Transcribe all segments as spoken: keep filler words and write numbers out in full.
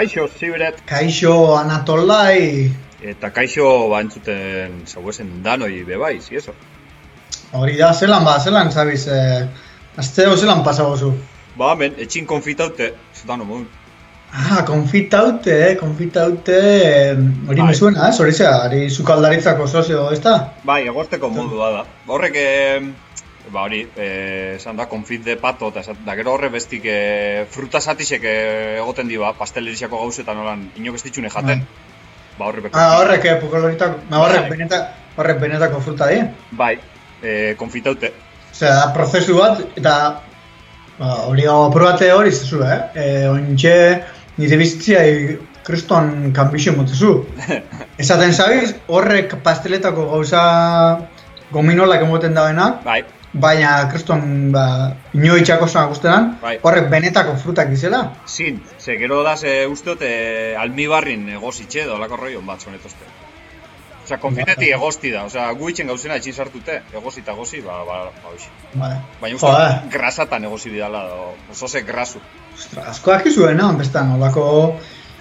Kaixo, Ziberet. Kaixo, Anatolai. Eta kaixo, ba, entzuten zauezen danoi bebai, zieso. Hori da, zelan ba, zelan, zabiz, eh, azteo zelan pasagozu? Ba, men, etxin konfitaute, zetan omon. Ah, konfitaute, eh, konfitaute, eh, hori me suena, eh, hori zea, hori sukaldaritzako sozio, ez da? Bai, egorteko modua da. Horrek, eh, ba hori, eh, esan da, konfit de pato, eta da gero horre bestik eh, fruta satisek eh, egoten di ba, pasteleriziako gauzetan holan, inok ez ditxune jaten. Ba, horrek beko. Ah, horrek, eh, pukolorita, ba, horrek, beneta, horrek benetako fruta di? Bai, eh, konfitaute. Osea, prozesu bat, eta ba, hori hau aprobate hori zezu, eh? E, Ointxe, nire bizitzia kriston kanbixo motezu. Esaten zabiz, horrek pasteletako gauza gominolak emoten dabenak, Bai. baina kriston ba, inoitxako zan guztetan, Bai. horrek benetako frutak izela. Zin, ze gero da ze usteot eh, almibarrin egozitxe edo olako roion bat zonetozte. Osea, konfiteti egosti da, osea, gu itxen gauzena etxin sartute, egozi eta gozi, ba, ba, ba, hoxe. Vale. Baina Joder. uste, grasatan egozi bidala, oso ze grasu. Ostra, asko akizuena, bestan, olako...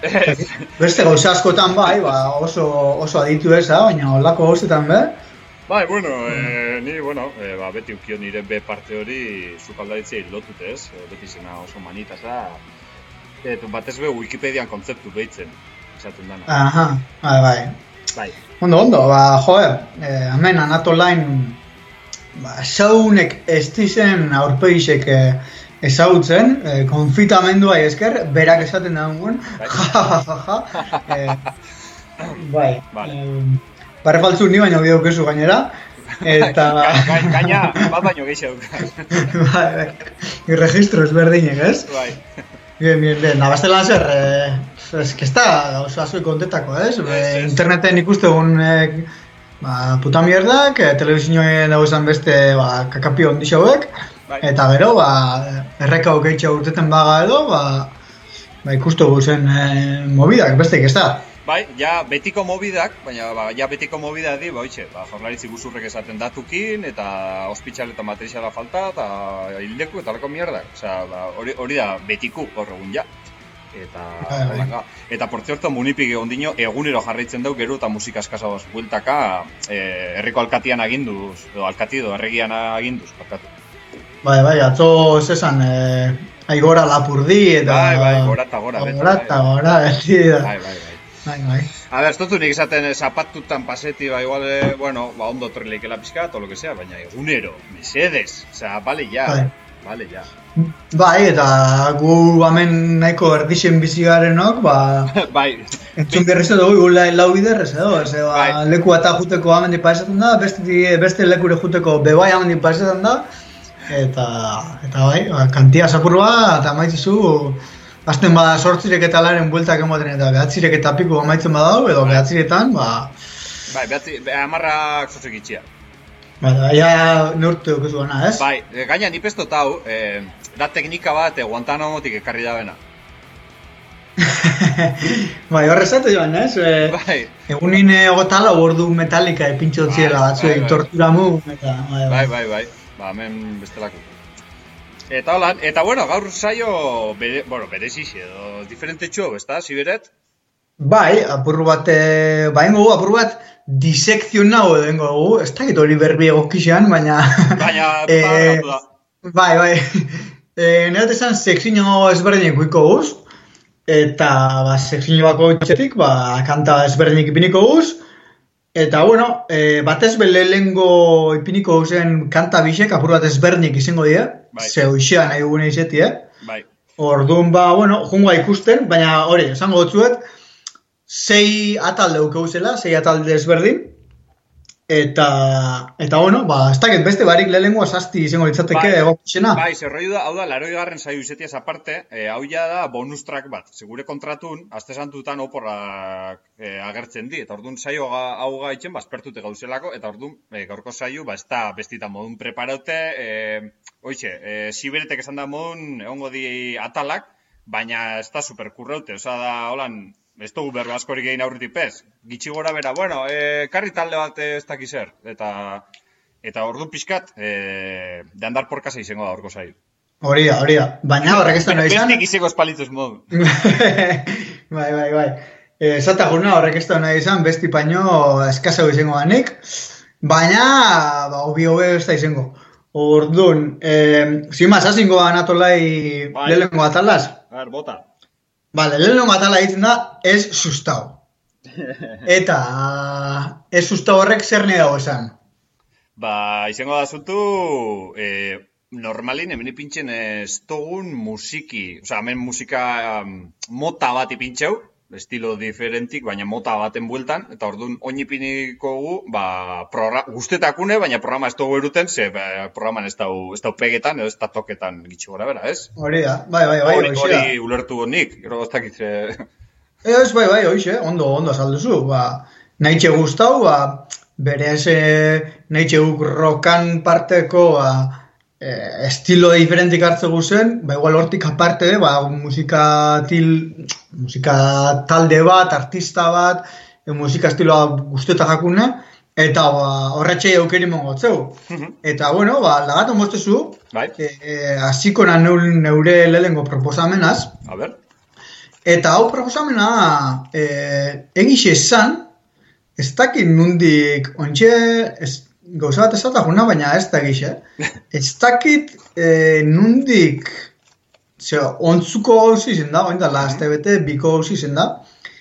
Beste gauza askotan bai, ba, oso, oso aditu eza, baina olako gauzetan be. Bai, bueno, eh, ni, bueno, eh, ba, beti ukio nire B parte hori sukaldaritzei lotute ez, eh, beti zena oso manitas da. Et, batez be Wikipedian kontzeptu behitzen, esaten dana. Aha, bai, bai. Bai. Ondo, ondo, ba, joder, eh, hemen Anatolain, ba, saunek ez dizen aurpegisek eh, ezautzen, eh, konfitamendua esker, berak esaten dagoen, ja, ja, ja, ja, eh, bai, Vale. eh, barre faltzu ni baina bideu kezu gainera, eta... Ga- Gaina, bat baino gehiago. bai, bai, irregistro ezberdinek, ez? Bai. Bien, bien, bien, nabastelan zer, eh, ez que ez da gauza zoi kontetako, ez? Ez, ez. Interneten ikuste egun, eh, ba, puta mierdak, eh, telebizioen dagoizan beste, ba, kakapio ondixo hauek, Bai. eta gero, ba, erreka hokeitxa urteten baga edo, ba, ba ikustu guzen eh, mobidak, bestek ez da. Bai, ja betiko mobidak, baina ba, ja betiko mobida di, ba, oitxe, ba, jorlaritzi guzurrek esaten datukin, eta ospitxal eta materiala falta, eta hildeku eta lako mierdak. Osea, ba, hori, hori da betiku hor egun ja. Eta, Bai, bai. holanga. Eta por cierto, munipik ondino egunero jarraitzen dau gero eta musika eskasabaz bueltaka eh, herriko alkatian aginduz, edo alkati edo erregian aginduz, barkatu. Bai, bai, atzo ez esan, eh, aigora lapurdi, eta... Bai, bai, gora eta gora, beti, Gora bai. eta gora, beti da. Bai, bai, bai. Bai, bai. A ber, ez dut nik esaten eh, zapatutan paseti, ba, igual, eh, bueno, ba, ondo torrileikela pizka, todo lo que sea, baina egunero, mesedes, osea, bale ja, Bai. bale ja. Bai, eta gu hemen nahiko erdixen bizi garenok, ba, Bai, entzun berriz dugu la, lau biderrez edo, ez, ba, Bai. leku eta juteko amendi paesatzen da, beste, beste lekure juteko bebai amendi paesatzen da, eta, eta bai, ba, kantia zapurua, eta maitzizu, azten bada sortzirek eta laren bueltak emoten eta behatzirek eta piku amaitzen badau, edo behatziretan, ba, bai, behatzi, be, amarrak zozek itxia. ba, ja neurtu dukezu gana, ez? Bai, e, gaina ni pestot hau, e, da teknika bat e, Guantanamotik ekarri da bena. Bai, horrezatu joan, ez? E, Bai, Egunin egotala ordu metalika epintxotziela Bai, batzuei bai, bai. tortura mu, eta, bai, bai, bai, bai, ba, hemen bestelako. Eta holan, eta bueno, gaur saio, bere, bueno, berezixe, edo diferente txo, ezta, Ziberet? Bai, apurru bat, eh, baingo gu, apurru bat disekzionau edo dengo gu, ez dakit hori berbi egokixean, baina... Baina, eh, da. bai, bai, eh, nire esan sekzio ezberdinek guiko guz, eta ba, sekzio bako itxetik, ba, kanta ezberdinek ipiniko guz, eta bueno, eh, batez bele lehengo ipiniko guzen kanta bisek, apurru bat ezberdinek izango dira, Bai. ze hoxean nahi gune izeti, eh? Bai, Orduan ba, bueno, jungoa ikusten, baina hori, esango gotzuet, sei atal daukeuzela, sei atal desberdin, eta, eta bueno, ba, ez dakit beste barik lehengoa zazti izango litzateke Bai. egokixena. bai, zerroiu da, hau da, laroi garren saio izetiaz aparte, e, hau ja da bonus track bat. Segure kontratun, aste santutan oporrak e, agertzen di, eta orduan saio ga, hau gaitzen, bazpertute gauzelako, eta orduan e, gaurko saio, ba, ez da bestita modun preparaute, e, oixe, e, Ziberetek esan da modun, egongo di atalak, baina ez da superkurraute, oza da, holan, ez dugu berbe askorik egin aurritik pez. Gitxi gora bera, bueno, e, karri talde bat ez dakiz zer, eta... Eta ordu pixkat, eh, de andar por casa izango da orko saio. Hori da, hori da. Baina horrek ez da nahi izan. Bestik izango espalitzuz modu. Bai, bai, bai. Zata jurna horrek ez da nahi izan, besti paino eskazau izango ganik, baina, ba, hobi hobi ez da izango. Orduan, eh, zimaz, hazingo anatolai bai. Lehenengo atalaz? A ver, bota. Vale, lehenengo atala ditzen da, ez sustau. Eta, ez sustau horrek zer nahi dago esan? Ba, izango da zutu, eh, normalin, hemen ipintzen ez togun musiki, oza, hemen musika um, mota bat ipintxeu, estilo diferentik, baina mota baten bueltan, eta orduan oinipiniko gu, ba, guztetakune, baina programa ez dugu eruten, ze ba, programan ez dau, ez dau pegetan, edo ez da toketan gitxo gora bera, ez? Hori da, bai, bai, bai, hori, hori ulertu nik, gero goztakitze... Ez, bai, bai, hoxe, ondo, ondo salduzu, ba, nahitxe guztau, ba, berez, nahitxe guk rokan parteko, ba, Eh, estilo diferentik hartze guzen, ba igual hortik aparte, ba, musika, til, musika talde bat, artista bat, e, musika estiloa guztetak jakune, eta ba, horretxei aukeri mongotzeu. Eta, bueno, ba, lagatu moztezu, hasiko e, e, neure lehengo proposamenaz. A ber. Eta hau proposamena e, egixe esan, ez dakit nundik, ontxe, ez, gauza bat ezata juna, baina ez da gixe. Ez dakit e, nundik zeo, ontzuko gauzi izen da, oin da, lasta bete, biko gauzi izen da.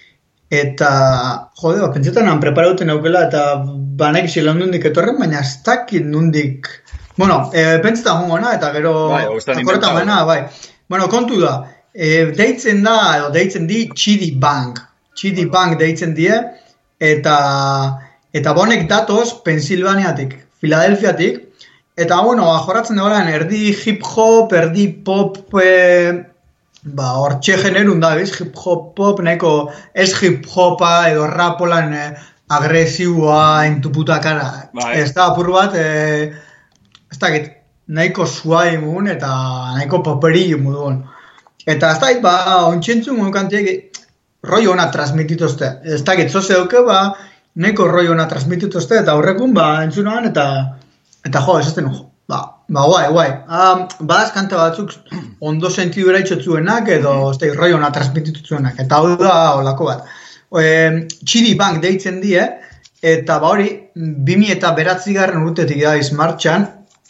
Eta, jode, ba, pentsetan han preparauten aukela, eta banek zila nundik etorren, baina ez dakit nundik... Bueno, e, pentsetan jungona, eta gero... Bai, akorretan baina, bai. Bueno, kontu da, e, deitzen da, edo deitzen di, Chidi Bang. Chidi Bang deitzen die, eta... Eta bonek datoz Pensilvaniatik, Filadelfiatik, eta bueno, joratzen dagoelan erdi hip-hop, erdi pop, e, ba, hortxe generun da, biz, hip-hop pop, nahiko ez hip-hopa edo rapolan e, agresiua entuputa kara. Bai. Ez da apur bat, e, ez dakit, nahiko suai mugun eta nahiko poperi mugun. Eta ez dakit, ba, ontsentzun mukantiek roi hona transmitituzte. Ez dakit, zoze duke, ba, neko roi hona transmitituzte, eta horrekun, ba, entzunoan, eta, eta jo, ez ezten jo. Ba, ba, guai, guai. Um, badaz kanta batzuk ondo sentidura itxotzuenak, edo, ez da, roi hona transmititutzuenak. Eta hau da, holako bat. E, Chidi Bang deitzen die, eta ba hori, bimi eta beratzigarren urtetik da izmartxan,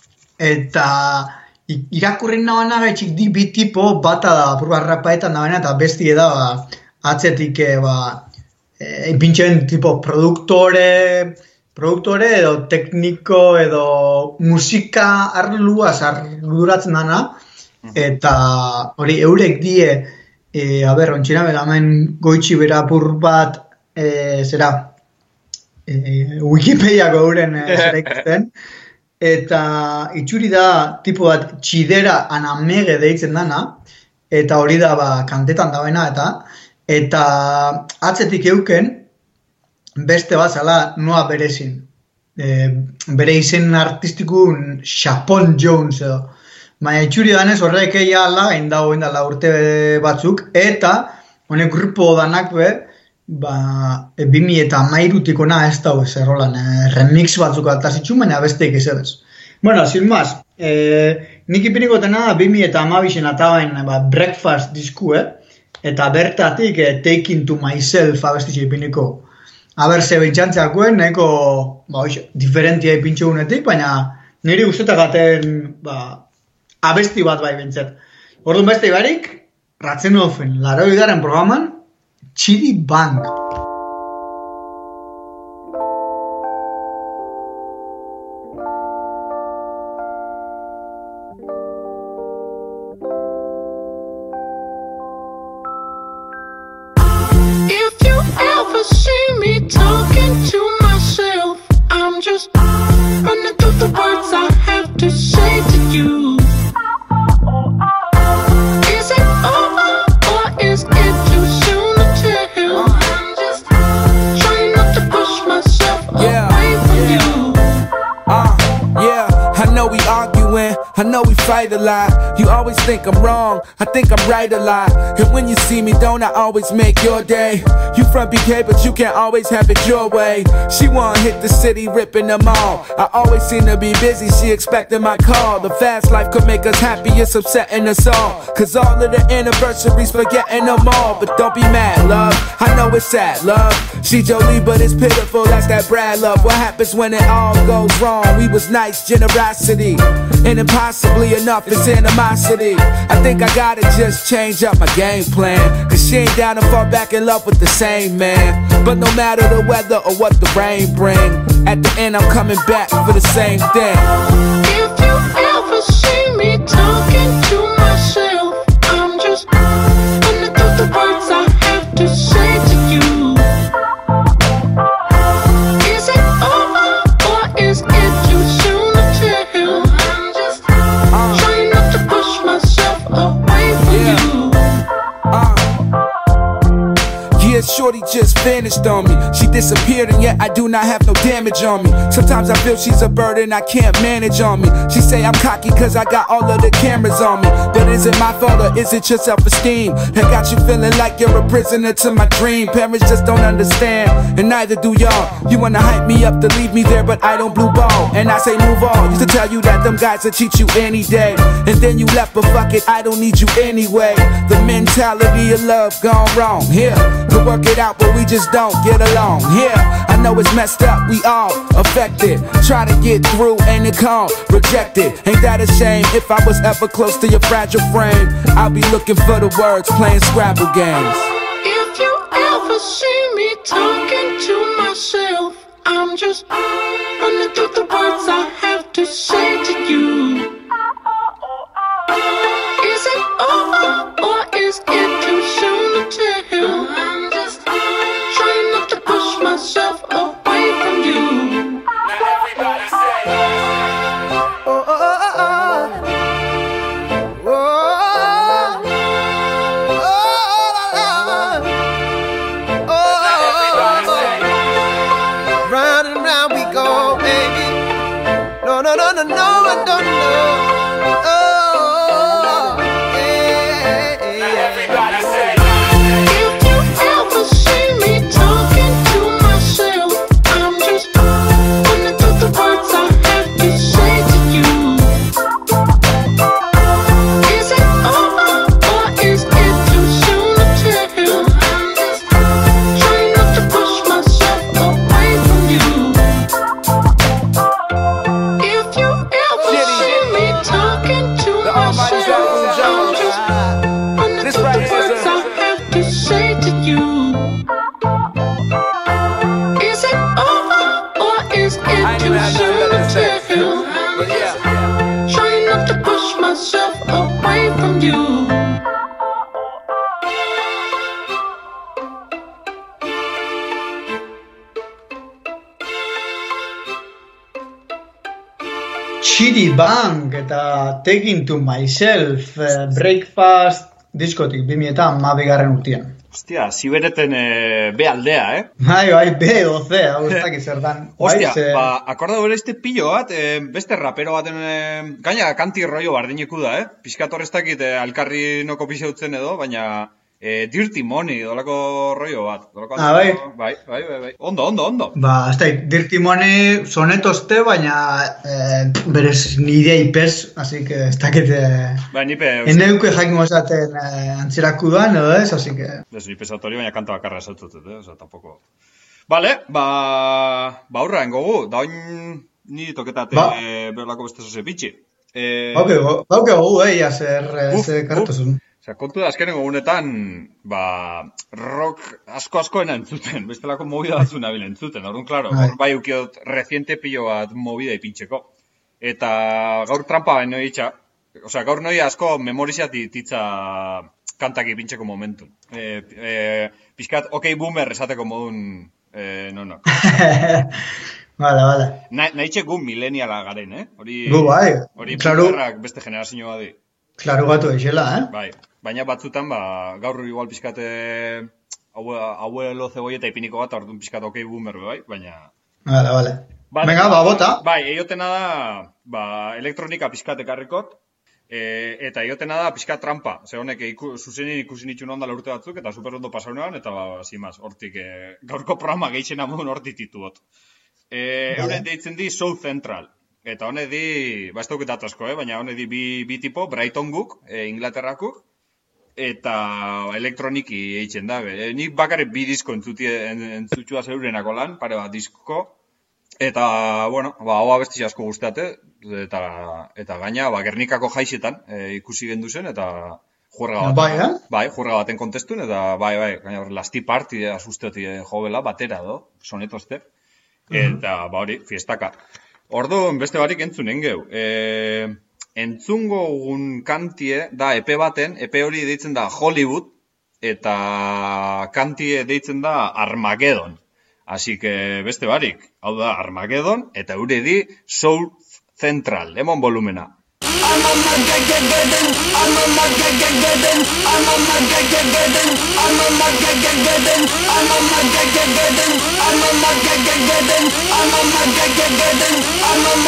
eta irakurrin nabana gaitxik di bi tipo, bata da, purba rapaetan nabana, eta bestie da, ba, atzetik, ba, E, ipintxen tipo produktore, produktore edo tekniko edo musika arluaz arduratzen dana, eta hori eurek die, e, a ber, ontxina bera, hemen goitxi bera apur bat, e, zera, e, Wikipediako euren e, zera ikusten, eta itxuri da tipo bat txidera anamege deitzen dana, eta hori da ba, kantetan dagoena, eta Eta atzetik euken, beste bazala noa berezin. E, bere izen artistikun Chapon Jones edo. Baina itxuri danez horrek eia ala, endago indala urte batzuk, eta honek grupo danak be, ba, e, bimi eta mairutik ona ez dago ez errolan, e, remix batzuk altazitxun, baina besteik ez edez. Bueno, sin más, e, nik ipiniko dena bimi eta amabixen atabain ba, breakfast disku, eh? Eta bertatik, eh, taking to myself abestitxe ipiniko. Aber, ze behintxantzeakuen, nahiko, ba, oiz, diferentia ipintxe unetik, baina niri guztetak gaten, ba, abesti bat bai bintzet. Orduan beste ibarik, Ratzenofen, laroi garen programan, Chidi Bang. I know we fight a lot. You always think I'm wrong, I think I'm right a lot. And when you see me, don't I always make your day? You from B K, but you can't always have it your way. She wanna hit the city, ripping them all. I always seem to be busy, she expecting my call. The fast life could make us happy, it's upsetting us all. Cause all of the anniversaries, forgetting them all. But don't be mad, love, I know it's sad, love. She Jolie, but it's pitiful, that's that Brad love. What happens when it all goes wrong? We was nice, generosity, and impossibly enough, it's animosity. I think I gotta just change up my game plan. Cause she ain't down to fall back in love with the same man. But no matter the weather or what the rain bring, at the end I'm coming back for the same thing. If you ever see me talking to myself, I'm just running through the words I have to say to you. Is it over or is it too soon to tell? I'm just uh, trying not to push myself away from yeah. you. Uh. Yeah, shorty just vanished on me. She disappeared and yet I do not have no damage on me. Sometimes I feel she's a burden I can't manage on me. She say I'm cocky cause I got all of the cameras on me. But is it my fault or is it your self-esteem that got you feeling like you're a prisoner to my dream? Parents just don't understand, and neither do y'all. You wanna hype me up to leave me there, but I don't blue ball. And I say move on. Used to tell you that them guys will cheat you any day, and then you left, but fuck it, I don't need you anyway. The mentality of love gone wrong. Here, to work it out, but we just don't get along. Here, I know it's messed up, we all affected. Try to get through, ain't it calm? Rejected, ain't that a shame? If I was ever close to your fragile frame, I'll be looking for the words, playing Scrabble games. If you ever see me talking to myself, I'm just running through the words I have to say to you. Is it over or is it too soon to tell? I'm just trying not to push myself away from you. Now everybody say oh, oh, oh, oh. Oh, oh, oh, oh, oh. Round and round we go, baby. No, no, no, no, no, I don't know. Chitty Bang eta Taking to Myself uh, Breakfast diskotik bi mila hamabigarren urtean. Ostia, zibereten e, B aldea, eh? Bai, bai, B dozea, guztak izertan. Ostia, bai, ba, akorda bere este pillo bat, e, beste rapero baten, e, gaina kanti rollo bardineku da, eh? Piskatorrestakit e, alkarri noko pixeutzen edo, baina e, Dirty Money, dolako rollo bat. Dolako ah, bai? Bai, bai, bai, bai. Ondo, ondo, ondo. Ba, ez da, Dirty Money sonetozte, baina e, berez nire ipez, así que ez dakit... E, ba, nipe... Eneuke jakingo esaten e, antzeraku duan, edo ez, así que... Ez, nipe esatori, baina kanta bakarra esatut, eh? Osa, tampoco... Vale, ba... Ba, aurra, engogu, da oin... Ni toketate ba. e, berlako beste zoze bitxi. E... Bauke, bauke gogu, eh, ja, zer, zer kartozun. Osea, kontu da, azkenengo gunetan, ba, rock asko-askoena entzuten, bestelako movida batzuna bile entzuten, orduan, klaro, hor bai ukiot reciente pillo bat movida ipintxeko. Eta gaur trampa baino itxa, osea, gaur noi asko memorizat dititza kantak ipintxeko momentu. E, e, pixkat, ok, boomer esateko modun, e, no, no. Bala, bala. Na, nahitxe gu mileniala garen, eh? Hori, gu bai, hori claro. Boomerrak beste generazio badi. Klaro gatu eixela, eh? Bai. Baina batzutan, ba, gaur igual pixkate abuelo cebolleta ipiniko bat, orduan pixkat okei boomer, bai, baina... Bale, bale. Bat, Venga, ba, bota. Bai, eiotena da, ba, elektronika pizkat ekarrikot, e, eta eiotena da pizkat trampa. Ze honek iku, zuzenin ikusi nitxun ondala urte batzuk, eta super ondo pasaunean, eta ba, zimaz, hortik, e, gaurko programa gehixen amun hortik tituot. E, Euren deitzen di South Central. Eta hone di, ba ez dauket asko, eh? Baina hone di bi, bi tipo, Brighton guk, e, Inglaterrakuk, eta elektroniki eitzen da. E, nik bakarrik bi disko entzutie, entzutxua zeurenako lan, pare bat disko, eta, bueno, ba, hau abesti asko guztate, eta, eta gaina, ba, Gernikako jaixetan e, ikusi gendu zen, eta juerga bat. Bai, eh? Bai, juerga baten kontestun, eta bai, bai, gaina lasti parti, asusteti jovela, batera do, soneto step. Eta, ba hori, fiestaka. Orduan, beste barik entzunen geu. E, entzungo gun kantie da epe baten, epe hori deitzen da Hollywood, eta kantie deitzen da Armageddon. Así que, beste barik, hau da Armageddon, eta eure di South Central, emon volumena. I'm a Armageddon, I'm a Armageddon, I'm a Armageddon, I'm a Armageddon, I'm a Armageddon, I'm a Armageddon, I'm a Armageddon, I'm a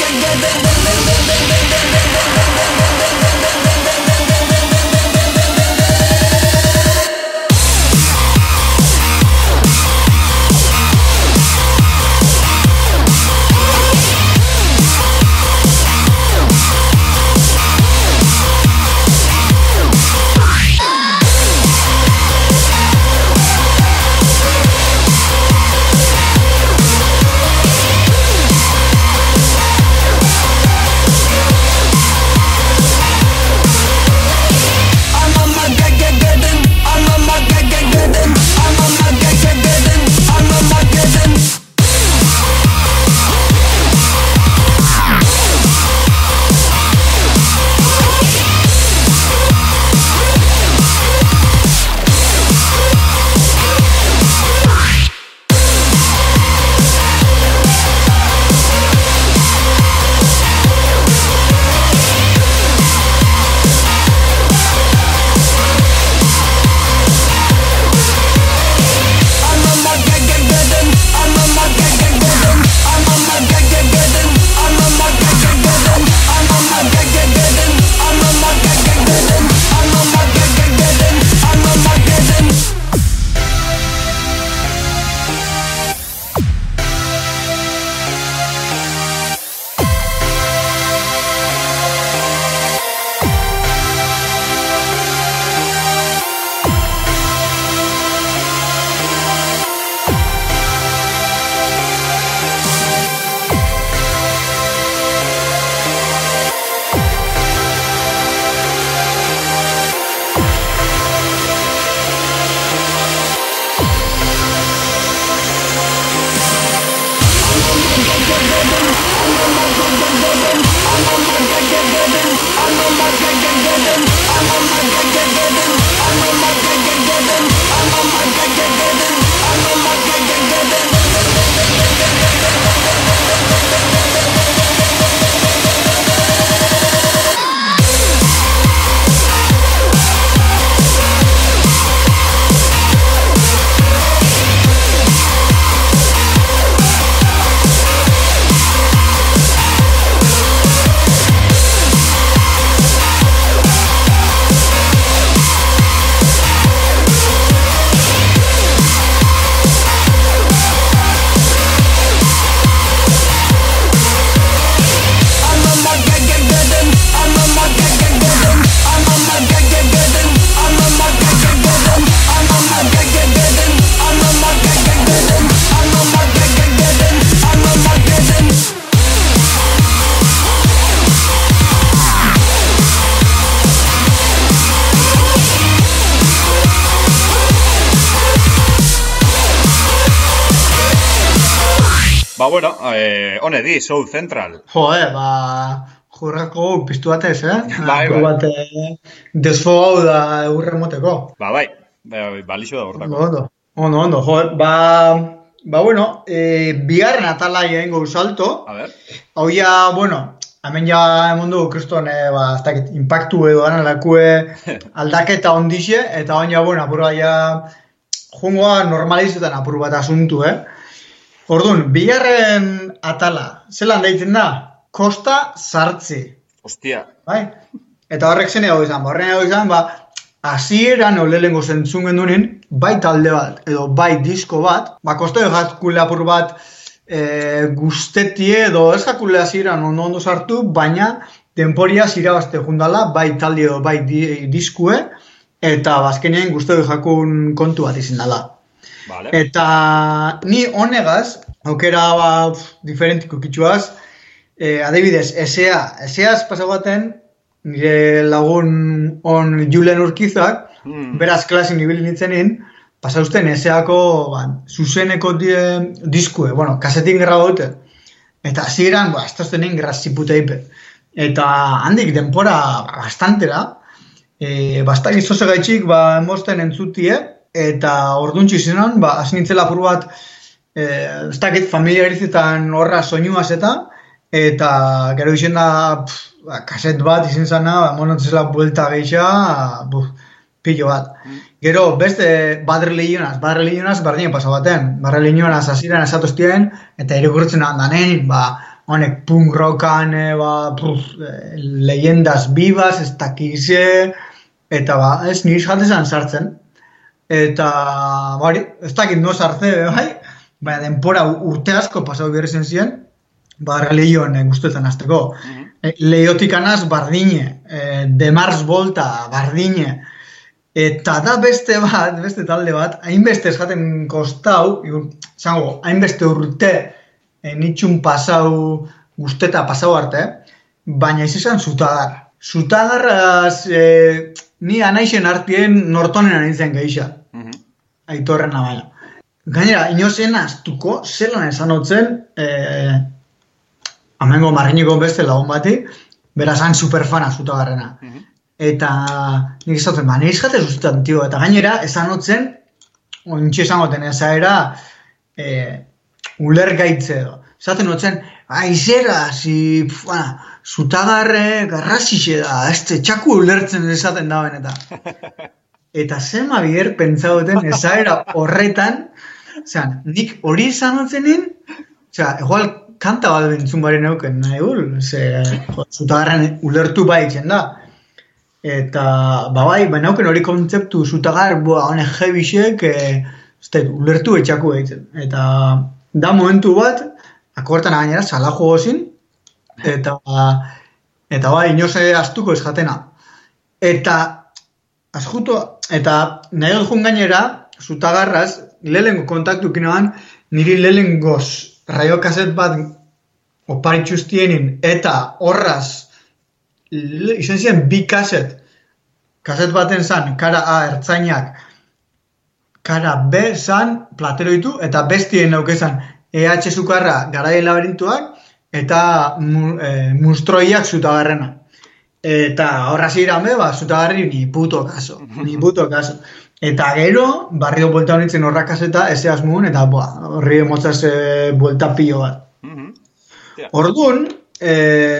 Ba, bueno, eh, hone di, South Central. Joe, ba, jurrako piztu batez, eh? Bai, Apur bai. bat, eh, desfogau da eurre moteko. Ba, bai, ba, balixo da Ondo, hortako. ondo, ondo, ondo, joe, ba, ba, bueno, eh, bigarren atala egingo salto. A ver. Hau ja, bueno, hemen ja emondu kriston, eh, ba, ez dakit, impactu edo dana lakue aldaketa ondixe, eta hon ja, bueno, apur bat ja, jungoa normalizetan apur bat asuntu, eh? Orduan, bigarren atala, zelan deitzen da? Kosta sartzi. Hostia. Bai? Eta horrek zen ego izan, horren ego izan, ba, hasieran olelengo zentzun gendunin, bai talde bat, edo bai disko bat, ba, kosta jakule apur bat e, guztetie, edo ez jakule hasieran ondo ondo sartu, baina denporia zirabazte jundala, bai talde edo bai di, diskue, eta bazkenean guztetu jakun kontu bat izin dela. Vale. Eta ni honegaz, aukera ba, diferentiko kitxuaz, eh, adibidez, esea, eseaz pasagoaten, nire lagun on Julen Urkizak, mm. beraz klasin ibili nintzenin, pasausten eseako ba, zuzeneko die, diskue, bueno, kasetin gerra dute. Eta hasieran, ba, estaztenin gerra ziputeipe. Eta handik denpora bastantera, e, bastak izoze gaitxik, ba, emosten entzutie, eta orduntxi zinan, ba, asintzela apur bat, e, ez dakit familiarizetan horra soinuaz eta, eta gero izen da, pff, ba, kaset bat izin zana, ba, monotzela buelta geisha, buf, pillo bat. Mm. Gero, beste Bad Religionaz, Bad Religionaz bardinen pasa baten. Bad Religionaz hasiran esatoztien, eta irikurtzen handanen, ba, honek punk rockan, ba, puf, leyendas vivas, ez dakize, eta ba, ez niriz jatezan sartzen. Eta, bari, ez dakit no sartze, bai, baina denpora urte asko pasau behar zen ziren, ba, religion eh, guztetan azteko. Mm-hmm. eh, Leiotik anaz bardine, eh, de Mars Volta bardine, eta da beste bat, beste talde bat, hainbeste eskaten kostau, zango, hainbeste urte eh, nitxun pasau, guzteta pasau arte, baina izan zutagar. Zutagarraz, eh, ni anaixen artien nortonen anintzen geisha. Mm-hmm. Aitorren baina. Gainera, inozen astuko, zelan esan hotzen, eh, amengo marriniko beste lagun bati, berazan superfana zutagarrena. Mm-hmm. Eta nik esatzen, ba, nire izkate zuztetan, tio, eta gainera, esan hotzen, ointxe esan goten, ezaera, eh, uler gaitze edo. Esaten hotzen, aizera, zi, bueno, zutagarre garrasixe da, ez txaku ulertzen esaten da benetan. Eta zema bier pentsagoten ezaera horretan, zean, nik hori izan hotzenin, zera, igual kanta bat bentzun bari neuken, nahi hul, ze, zutagarren ulertu baitzen da. Eta, ba bai, ba nauken hori kontzeptu zutagar, boa, honek jebixek, e, zte, ulertu etxaku baitzen. Eta, da momentu bat, akortan gainera, salajo gozin, eta, eta bai, inoze astuko ez jatena. Eta, azkuto, eta nahi dut jun gainera, zutagarraz, lehengo kontaktu kinoan, niri lehengoz raio kaset bat oparitxustienin, eta horraz, izan ziren bi kaset, kaset baten zan, kara A ertzainak, kara B zan plateroitu, eta bestien naukezan E H Zukarra garaien laberintuak, eta mu, e, mustroiak zutagarrena. Eta horra ziren be, ba, zutagarri ni puto kaso, ni puto kaso. Eta gero, barrio buelta honitzen horra kaseta, eze asmun, eta boa, horri motzaz e, buelta pilo bat. Orduan, e,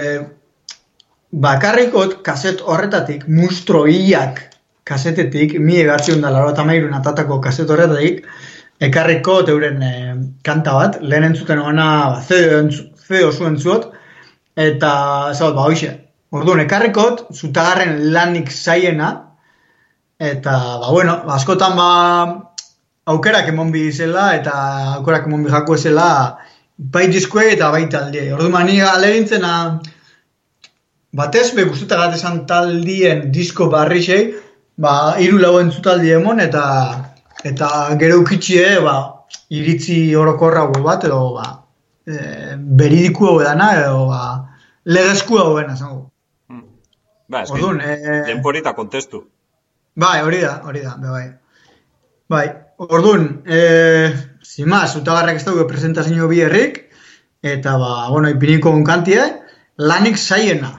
bakarrikot kaset horretatik, mustroiak kasetetik, mi egatzion da laro eta mairun atatako kaset horretatik, ekarrikot euren e, kanta bat, lehen entzuten gana zeo zuen zuot, eta zaut, ba, hoxe. Orduan, ekarrikot, zutagarren lanik zaiena, eta, ba, bueno, askotan, ba, aukerak emon bizela, eta aukerak emon bizako ezela, bai diskue eta bai taldie. Orduan, mani alegintzena, batez, be guztetat esan taldien disko barrixei, ba, hiru lau entzutaldie emon, eta eta gero ukitxie, ba, iritzi orokorra bat, edo, ba, e, beridiku hau edana, edo, ba, legezku hau edana, zango. Mm. Ba, eski, Orduan, e... denporita kontestu. Bai, hori da, hori da, bai. Bai, orduan, e, zima, zutagarrak ez dugu presentazio bi herrik, eta, ba, bueno, ipiniko unkantie, lanik zaiena.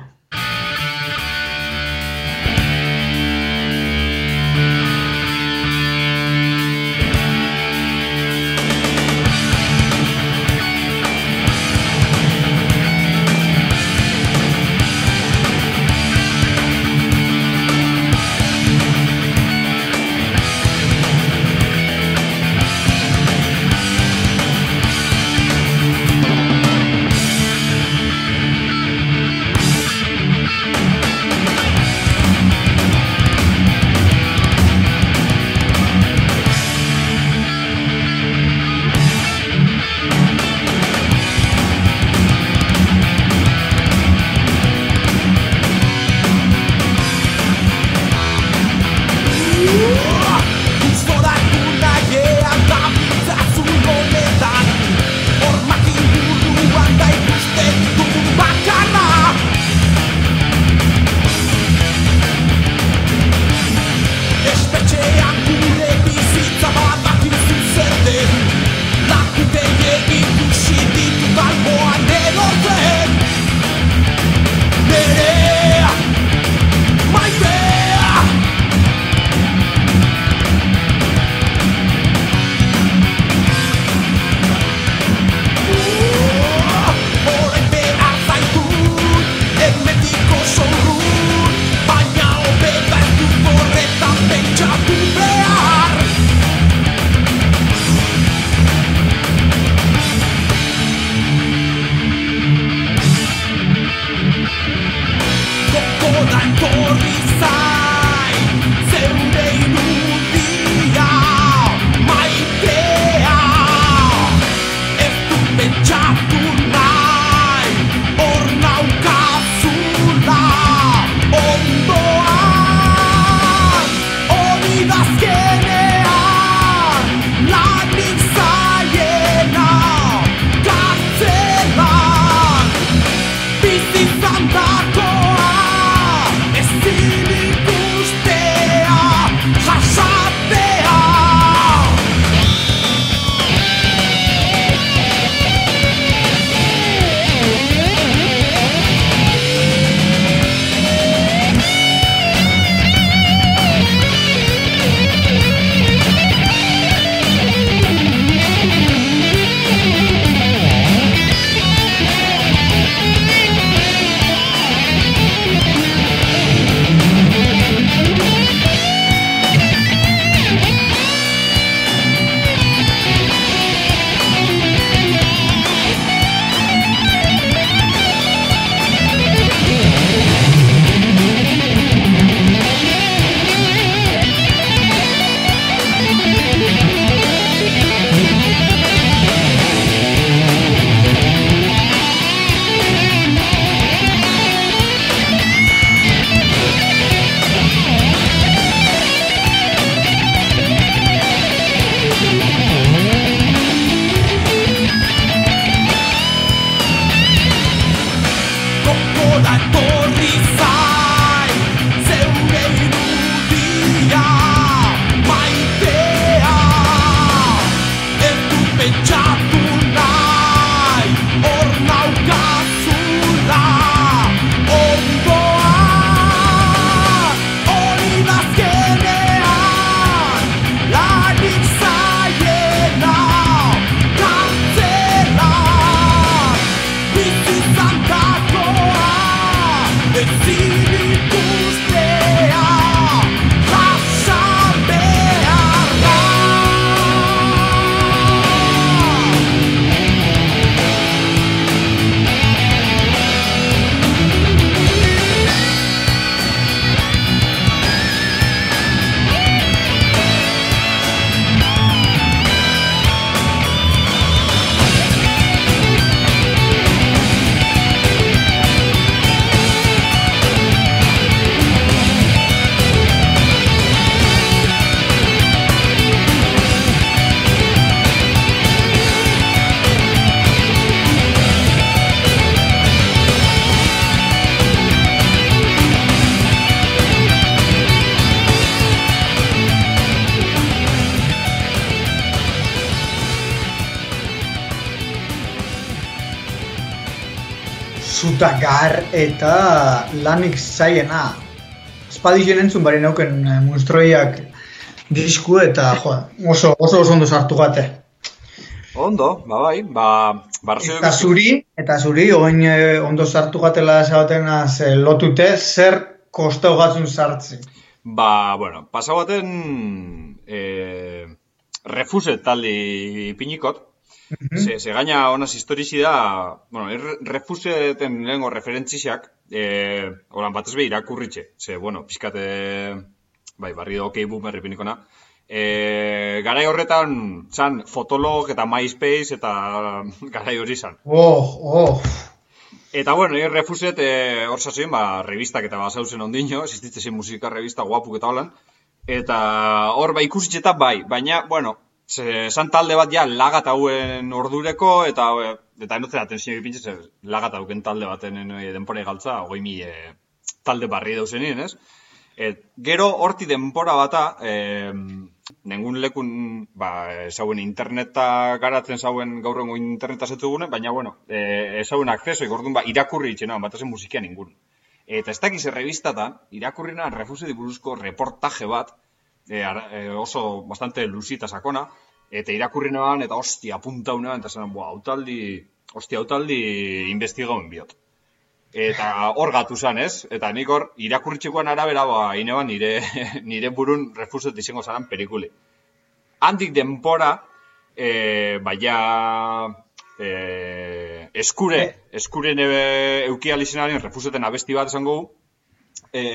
zutagar eta lanik zaiena. Espadizen entzun bari nauken eh, Munstroiak disku eta jo, oso, oso oso ondo sartu gate. Ondo, ba bai, ba... Barzio Eta zuri, eta zuri, oin eh, ondo sartu gatela esabatenaz eh, lotute, zer kostau gatzun sartzi? Ba, bueno, pasau baten eh, Refuse taldi pinikot. Mm-hmm. Se, se gaina honaz historizi da, bueno, er, Refuseten lehengo referentziak, eh, horan batez be irakurritxe. Ze, bueno, pizkate, bai, barri da okei boomer pinikona. E, garai horretan zan Fotolog eta MySpace eta garai hori zan. Oh, oh. Eta bueno, nire Refuset e, hor zazuen, ba, revistak eta basauzen ondino, existitzezen musika revista guapuk eta holan. Eta hor ba ikusitxeta bai, baina, bueno, ze, zan talde bat ja lagat hauen ordureko, eta eta enotzen atentzio ipintxe, lagat hauken talde baten e, denpora galtza, hogei mi e, talde barri dauzenien, ez? Et, gero horti denpora bata, eh, nengun lekun, ba, ezauen interneta garatzen zauen gaurrengo interneta zetugune, baina, bueno, eh, ezauen akceso, ikordun, ba, irakurri itxena, batazen musikian ingun. Eta ez dakiz errebistatan, irakurrina Refusedi buruzko reportaje bat, eh, eh, oso bastante luzita sakona, eta irakurrinoan, eta hostia, puntaunean, eta zen, boa, autaldi, hostia, autaldi investigauen biot. Eta hor gatu zan, ez? Eta nik hor, irakurritxekoan arabera, ba, ineban nire, nire burun Refuset izango zaran pelikuli. Handik denpora, e, baina, e, eskure, eskure nebe eukial izenaren Refuseten abesti bat esango, e,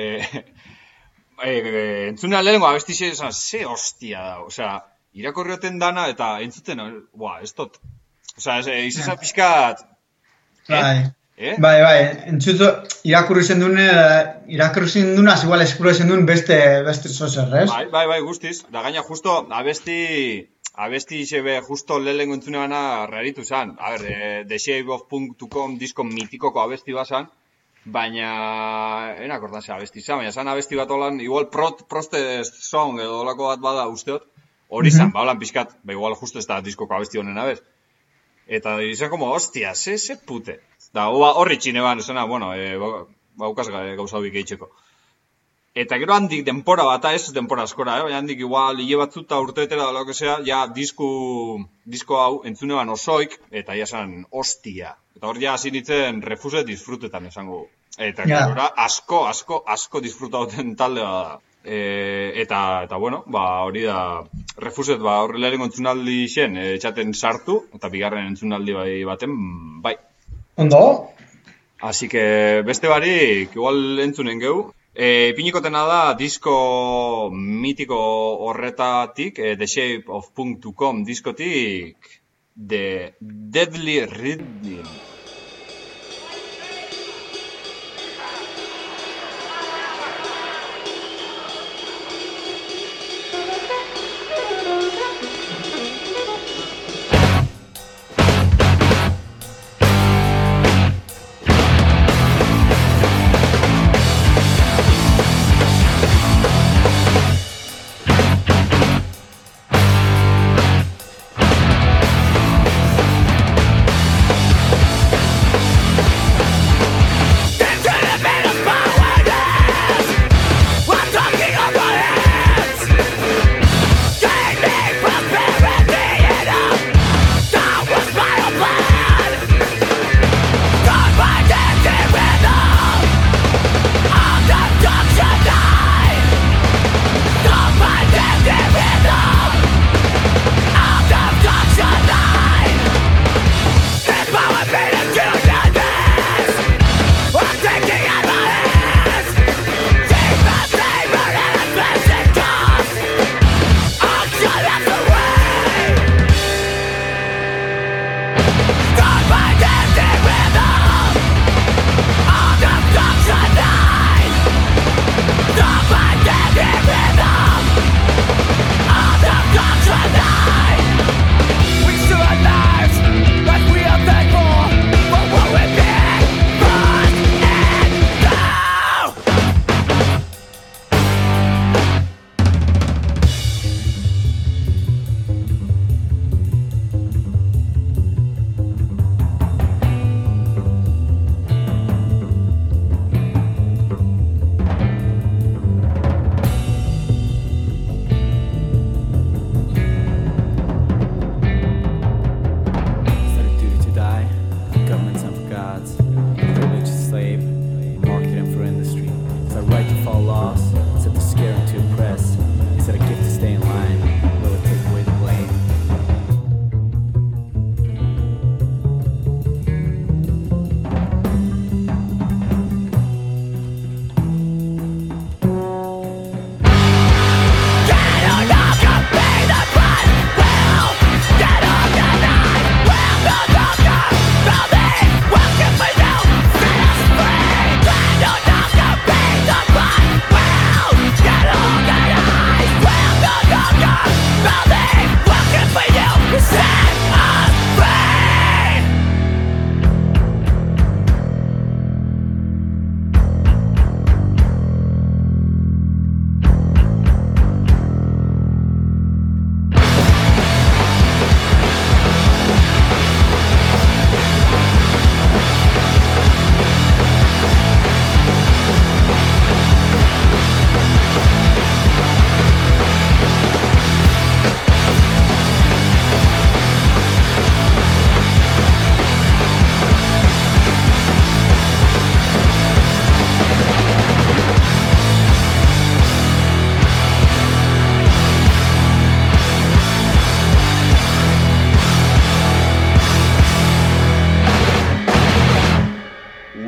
e, entzuna lehenko abesti zen, ze hostia da, osea, irakorrioten dana, eta entzuten, boa, ez tot. Osea, izan pixkat, Bai. Eh? Bai, bai, entzuto, irakurri zen duen, irakurri zen duen, igual eskuro zen duen beste, beste zozer, ez? Bai, bai, bai, guztiz. Da gaina justo, abesti, abesti xebe justo lehenko entzune gana raritu zan. A ber, eh, the shape of punk punto com disko mitikoko abesti bazan, baina, enak ordan ze abesti zan, baina zan abesti bat holan, igual prot, protest song edo olako bat bada usteot, hori zan, mm-hmm. ba, holan pixkat, ba, igual justo ez da diskoko abesti honen abez. Eta izan como, hostia, ze, ze pute. Da, horri txine ban, esena, bueno, e, baukaz gauza hobik eitxeko. Eta gero handik denpora bata, ez denpora askora, eh? Baina handik igual hile batzuta urteetera da lo que sea, ja disko, disko hau entzune ban osoik, eta ja zan, hostia. Eta hor ja hasi nintzen Refuset disfrutetan esango. Eta yeah. Gero asko, asko, asko disfrutauten talde da. E, eta, eta bueno, ba, hori da, Refuset, ba, horre lehenko entzunaldi zen, e, txaten sartu, eta bigarren entzunaldi bai baten, bai. Ondo? Así que beste barik, igual entzunen geu. E, Pinikotena da, disko mitiko horretatik, e, The Shape of Punk punto com diskotik, The Deadly Rhythm.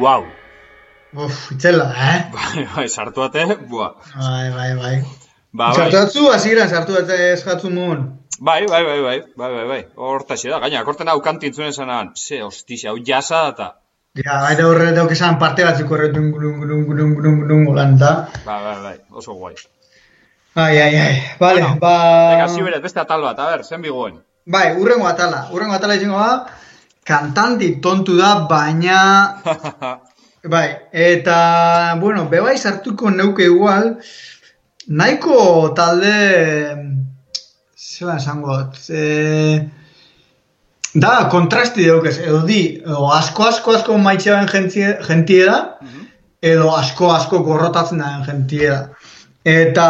Guau. Uf, itzela, eh? Bai, bai, sartuate, buah. Bai, bai, bai. Ba, bai. Sartu datzu, hasieran sartu datzu ez jatzu mun. Bai, bai, bai, bai, bai, bai, bai. Hortaxe da, gaina, akorten hau kanti entzunen zanan. Ze, hostixa, hau jasa data. Ja, gaire horre dauk esan parte batzuk horre dun, dun, dun, dun, dun, dun, dun, da. Bai, bai, bai, oso guai. Ai, ai, ai, vale, Bueno, ba... Venga, ziberet, beste atal bat, a ber, zen bigoen. Bai, urrengo atala, urrengo atala izango da, kantanti tontu da, baina... Bai, eta, bueno, bebai sartuko neuke igual, nahiko talde, zelan esango, e, da, kontrasti daukez, edo di, edo asko, asko, asko maitxean jentie, jentie da, edo asko, asko gorrotatzen da jentie da. Eta,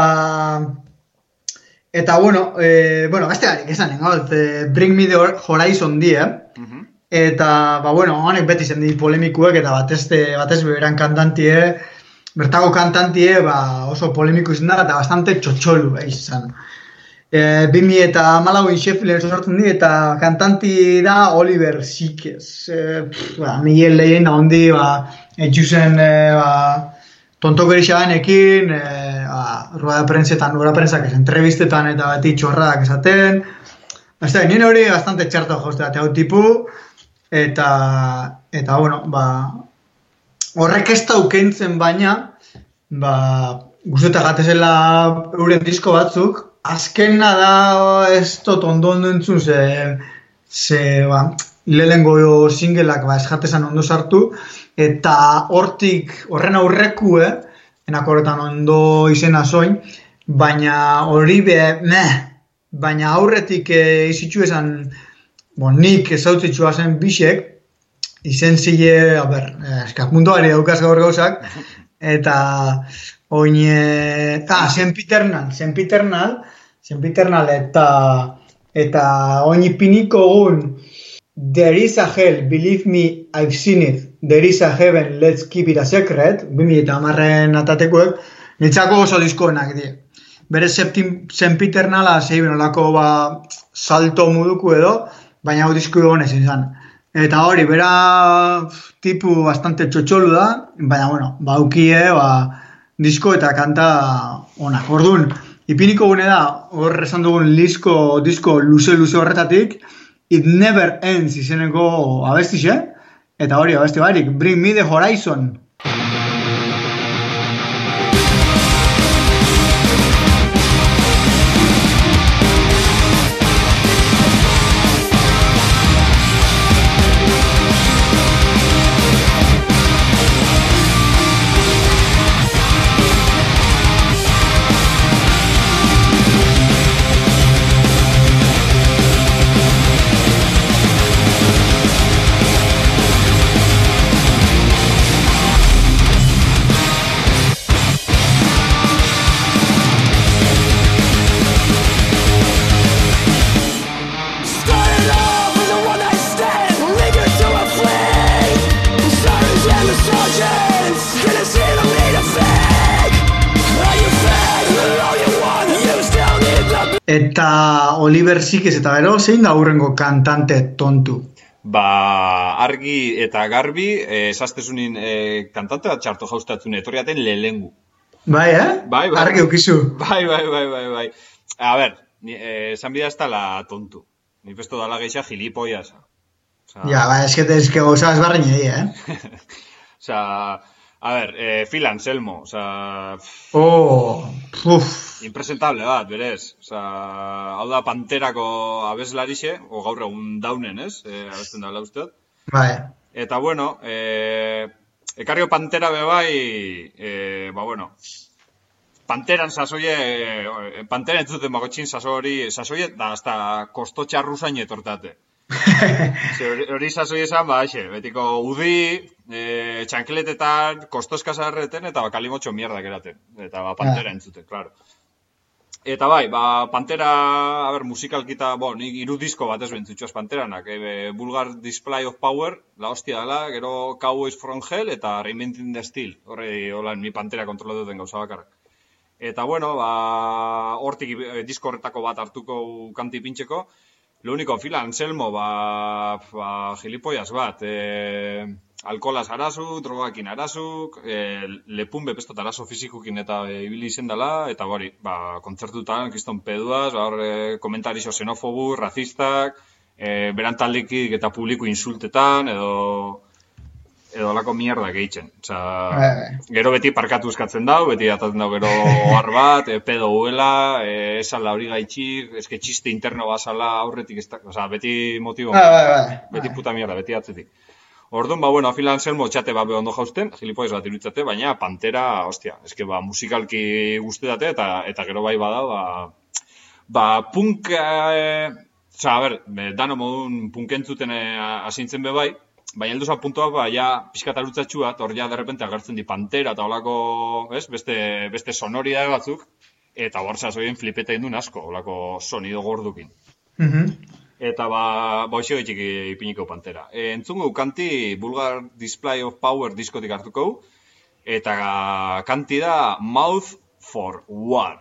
eta, bueno, e, bueno, gazte garik, esan, nengo, Bring Me The Horizon di, eh? Eta, ba, bueno, honek beti zen di polemikuek, eta batez, batez beberan kantantie, bertako kantantie, ba, oso polemiku izan da, eta bastante txotxolu izan. E, Bimi eta Malauin Sheffield sortzen di, eta kantanti da Oliver Sykes. E, pff, ba, Miguel Leyen ahondi, ba, etxuzen, e, ba, tonto gerixanekin, e, ba, rueda prentzetan, rueda prentzak ez entrevistetan, eta beti txorradak esaten. Basta, nire hori bastante txarto joztea, eta hau tipu, eta, eta, bueno, ba, horrek ez daukentzen baina, ba, guztetak gatezela euren disko batzuk, azkena da ez dut ondo ondo entzun, ze, ze ba, lehenengo singleak ba, ez jatezan ondo sartu, eta hortik, horren aurreku, eh, enako horretan ondo izena zoin, baina hori be, meh, baina aurretik eh, izitxu esan, bon, nik ezautzitsua zen bisek, izen zile, a ber, eskak munduari daukaz gaur gauzak, eta oin, e, ah, sempiternal, sempiternal, sempiternal, eta, eta oin ipiniko gun, There is a hell, believe me, I've seen it, there is a heaven, let's keep it a secret, bimi eta amarren atatekuek, nitzako oso diskoenak die. Bere sempiternala, zeiben olako ba, salto moduko edo, baina hau disko egonez izan. Eta hori, bera tipu bastante txotxolu da, baina, bueno, baukie, ba, disko eta kanta onak. Orduan, ipiniko gune da, hor esan dugun lisko, disko luze-luze horretatik, It Never Ends izeneko abestixe, eta hori abesti barik, Bring Me The Horizon. Eta Oliver Sykes eta gero, zein da hurrengo kantante tontu? Ba, argi eta garbi, eh, esaztezunin eh, kantante bat txarto jaustatzen etorriaten lehengu. Bai, eh? Bai, bai. Argi ukizu. Bai, bai, bai, bai, bai. A ber, eh, esan bida ez tala tontu. Ni pesto dala geixa gilipoias. O sea, ja, ba, eske eske gauza ezberdin egi, eh? o sea, a ber, eh, Phil Anselmo, o sea, Oh, uf. impresentable bat, berez. O sea, hau da Panterako abeslarixe, o gaur egun daunen, ez? Eh, abesten dala usteot. Bai. Eta bueno, eh, ekarrio Pantera bebai, eh, ba bueno, Panteran sasoie, eh, Pantera entzuten bagotxin sasori, sasoie, da hasta kostotxarruzain etortate. Hori, hori sasoi esan, ba, xe, betiko udi, eh, txankeletetan, kostoskasarreten, eta bakalimotxo mierda geraten. Eta ba, Pantera entzuten, claro. Eta bai, ba, Pantera, a ber, musikalkita, bo, nik iru disko bat ez bentzutxoaz Panteranak. E, Vulgar Display of Power, la hostia dela, gero Cowboys from Hell, eta Reinventing the Steel. Horre, hola, mi Pantera kontrolatuten gauza bakarrak. Eta bueno, ba, hortik e, disko horretako bat hartuko kanti pintxeko. Lo único, Phil Anselmo, ba, ba, gilipollas bat. E, alkolaz arazu, drogakin arazuk, e, lepun bepestot arazo fizikukin eta e, ibili izen dela, eta hori, ba, kontzertutan, kriston peduaz, ba, hor, e, komentarixo xenofobu, razistak, e, berantaldikik eta publiko insultetan, edo edo lako mierda gehitzen. Osa, gero beti parkatu eskatzen dau, beti atatzen dau gero ohar bat, e, pedo huela, e, esala hori gaitxik, eske txiste interno basala aurretik, ez da, osa, beti motibo, beti puta mierda, beti atzetik. Orduan, ba, bueno, afilan Anselmo txate ba ondo jausten, gilipoiz bat iruditzate, baina Pantera, ostia, eske ba, musikalki guzti date, eta, eta gero bai bada, ba, ba punk, e, oza, a ber, dano modun punkentzuten asintzen be bai, baina heldu zan puntua, ba, ja, pixkat arutzatxua, hor ja, derrepente agertzen di Pantera, eta holako, ez, beste, beste sonoridade batzuk, eta hor zazoien flipeta indun asko, holako sonido gordukin. Mhm. Eta ba, ba hoxe gaitxik ipiniko Pantera. E, entzungu kanti Vulgar Display of Power diskotik hartuko, eta kanti da Mouth for War.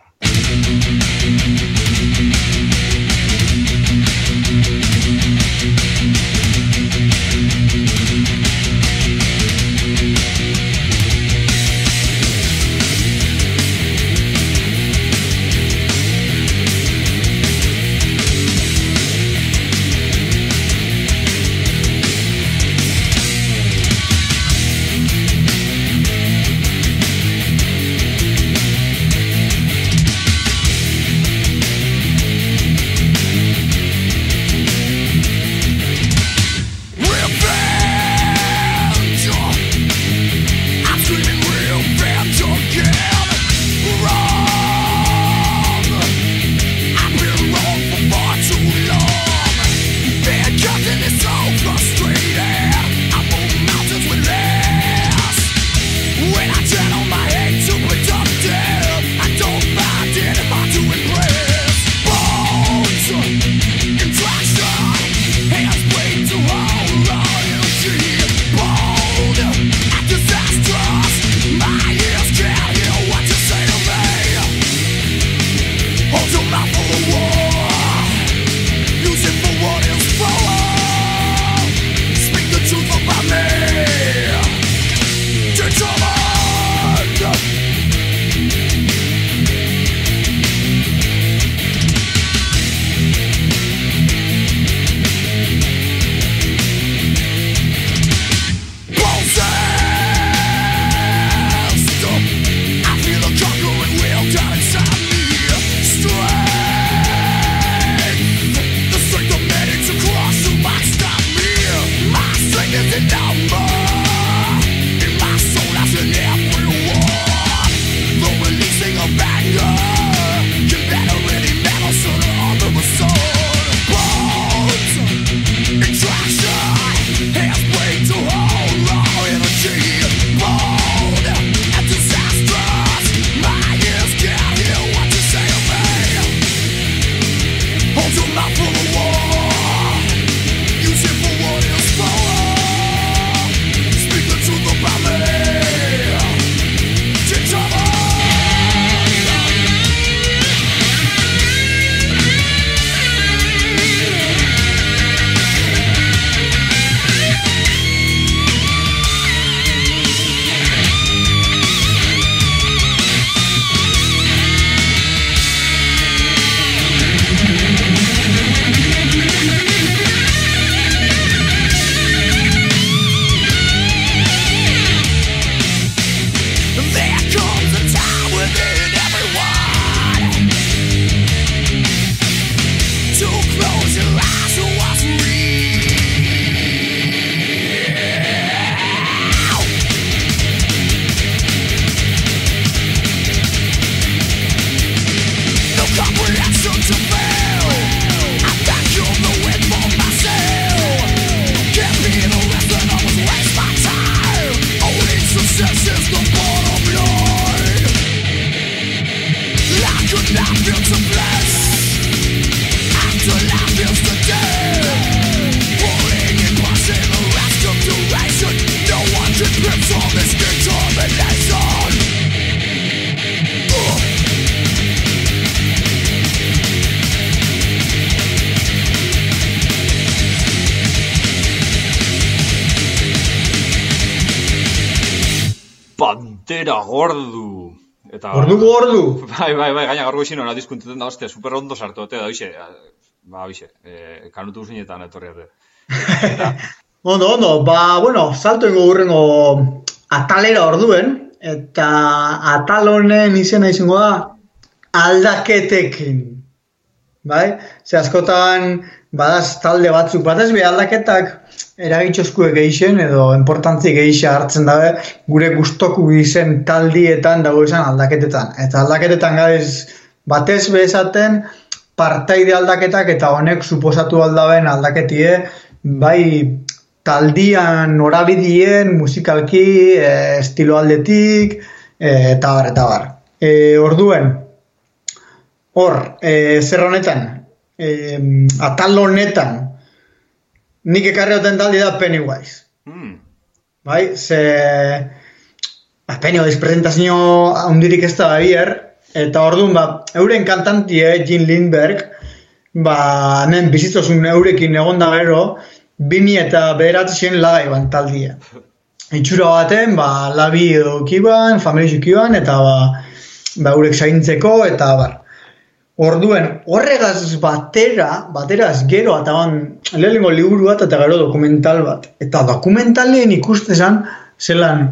Pantera gordu. Eta, Ordu gordu. Bai, bai, bai, gaina gaur goizin hona diskuntuten da, hostia, super ondo sartu ote da, hoxe, ba, hoxe, e, kanutu guzinetan etorriate. Eta... Ondo, ondo, ba, bueno, salto ingo gurrengo atalera orduen, eta atal honen izena izango da aldaketekin. Bai? Ze askotan badaz talde batzuk, batez be aldaketak eragitxoskue geixen edo importantzi geixa hartzen dabe gure gustoku gizen taldietan dago izan aldaketetan. Eta aldaketetan gaiz batez be esaten partaide aldaketak eta honek suposatu aldaben aldaketie bai taldian norabidien, musikalki, e, estilo aldetik, e, eta bar, eta bar. E, orduen, hor, e, zer honetan, e, atal honetan, nik ekarri hoten taldi da Pennywise. Mm. Bai, ze... Ba, Pennywise presentazio handirik ez da bier, eta orduan, ba, euren kantantie, Jim Lindberg, ba, hemen bizitzozun eurekin egonda gero, bimi eta beheratzen lagai ban taldia. Itxura baten, ba, labi edukiban, familizukiban, eta ba, ba, eurek zaintzeko, eta bar. Orduen, horregaz batera, bateraz gero, eta ban, lehenengo liburu bat, eta gero dokumental bat. Eta dokumentalen ikustezan, zelan,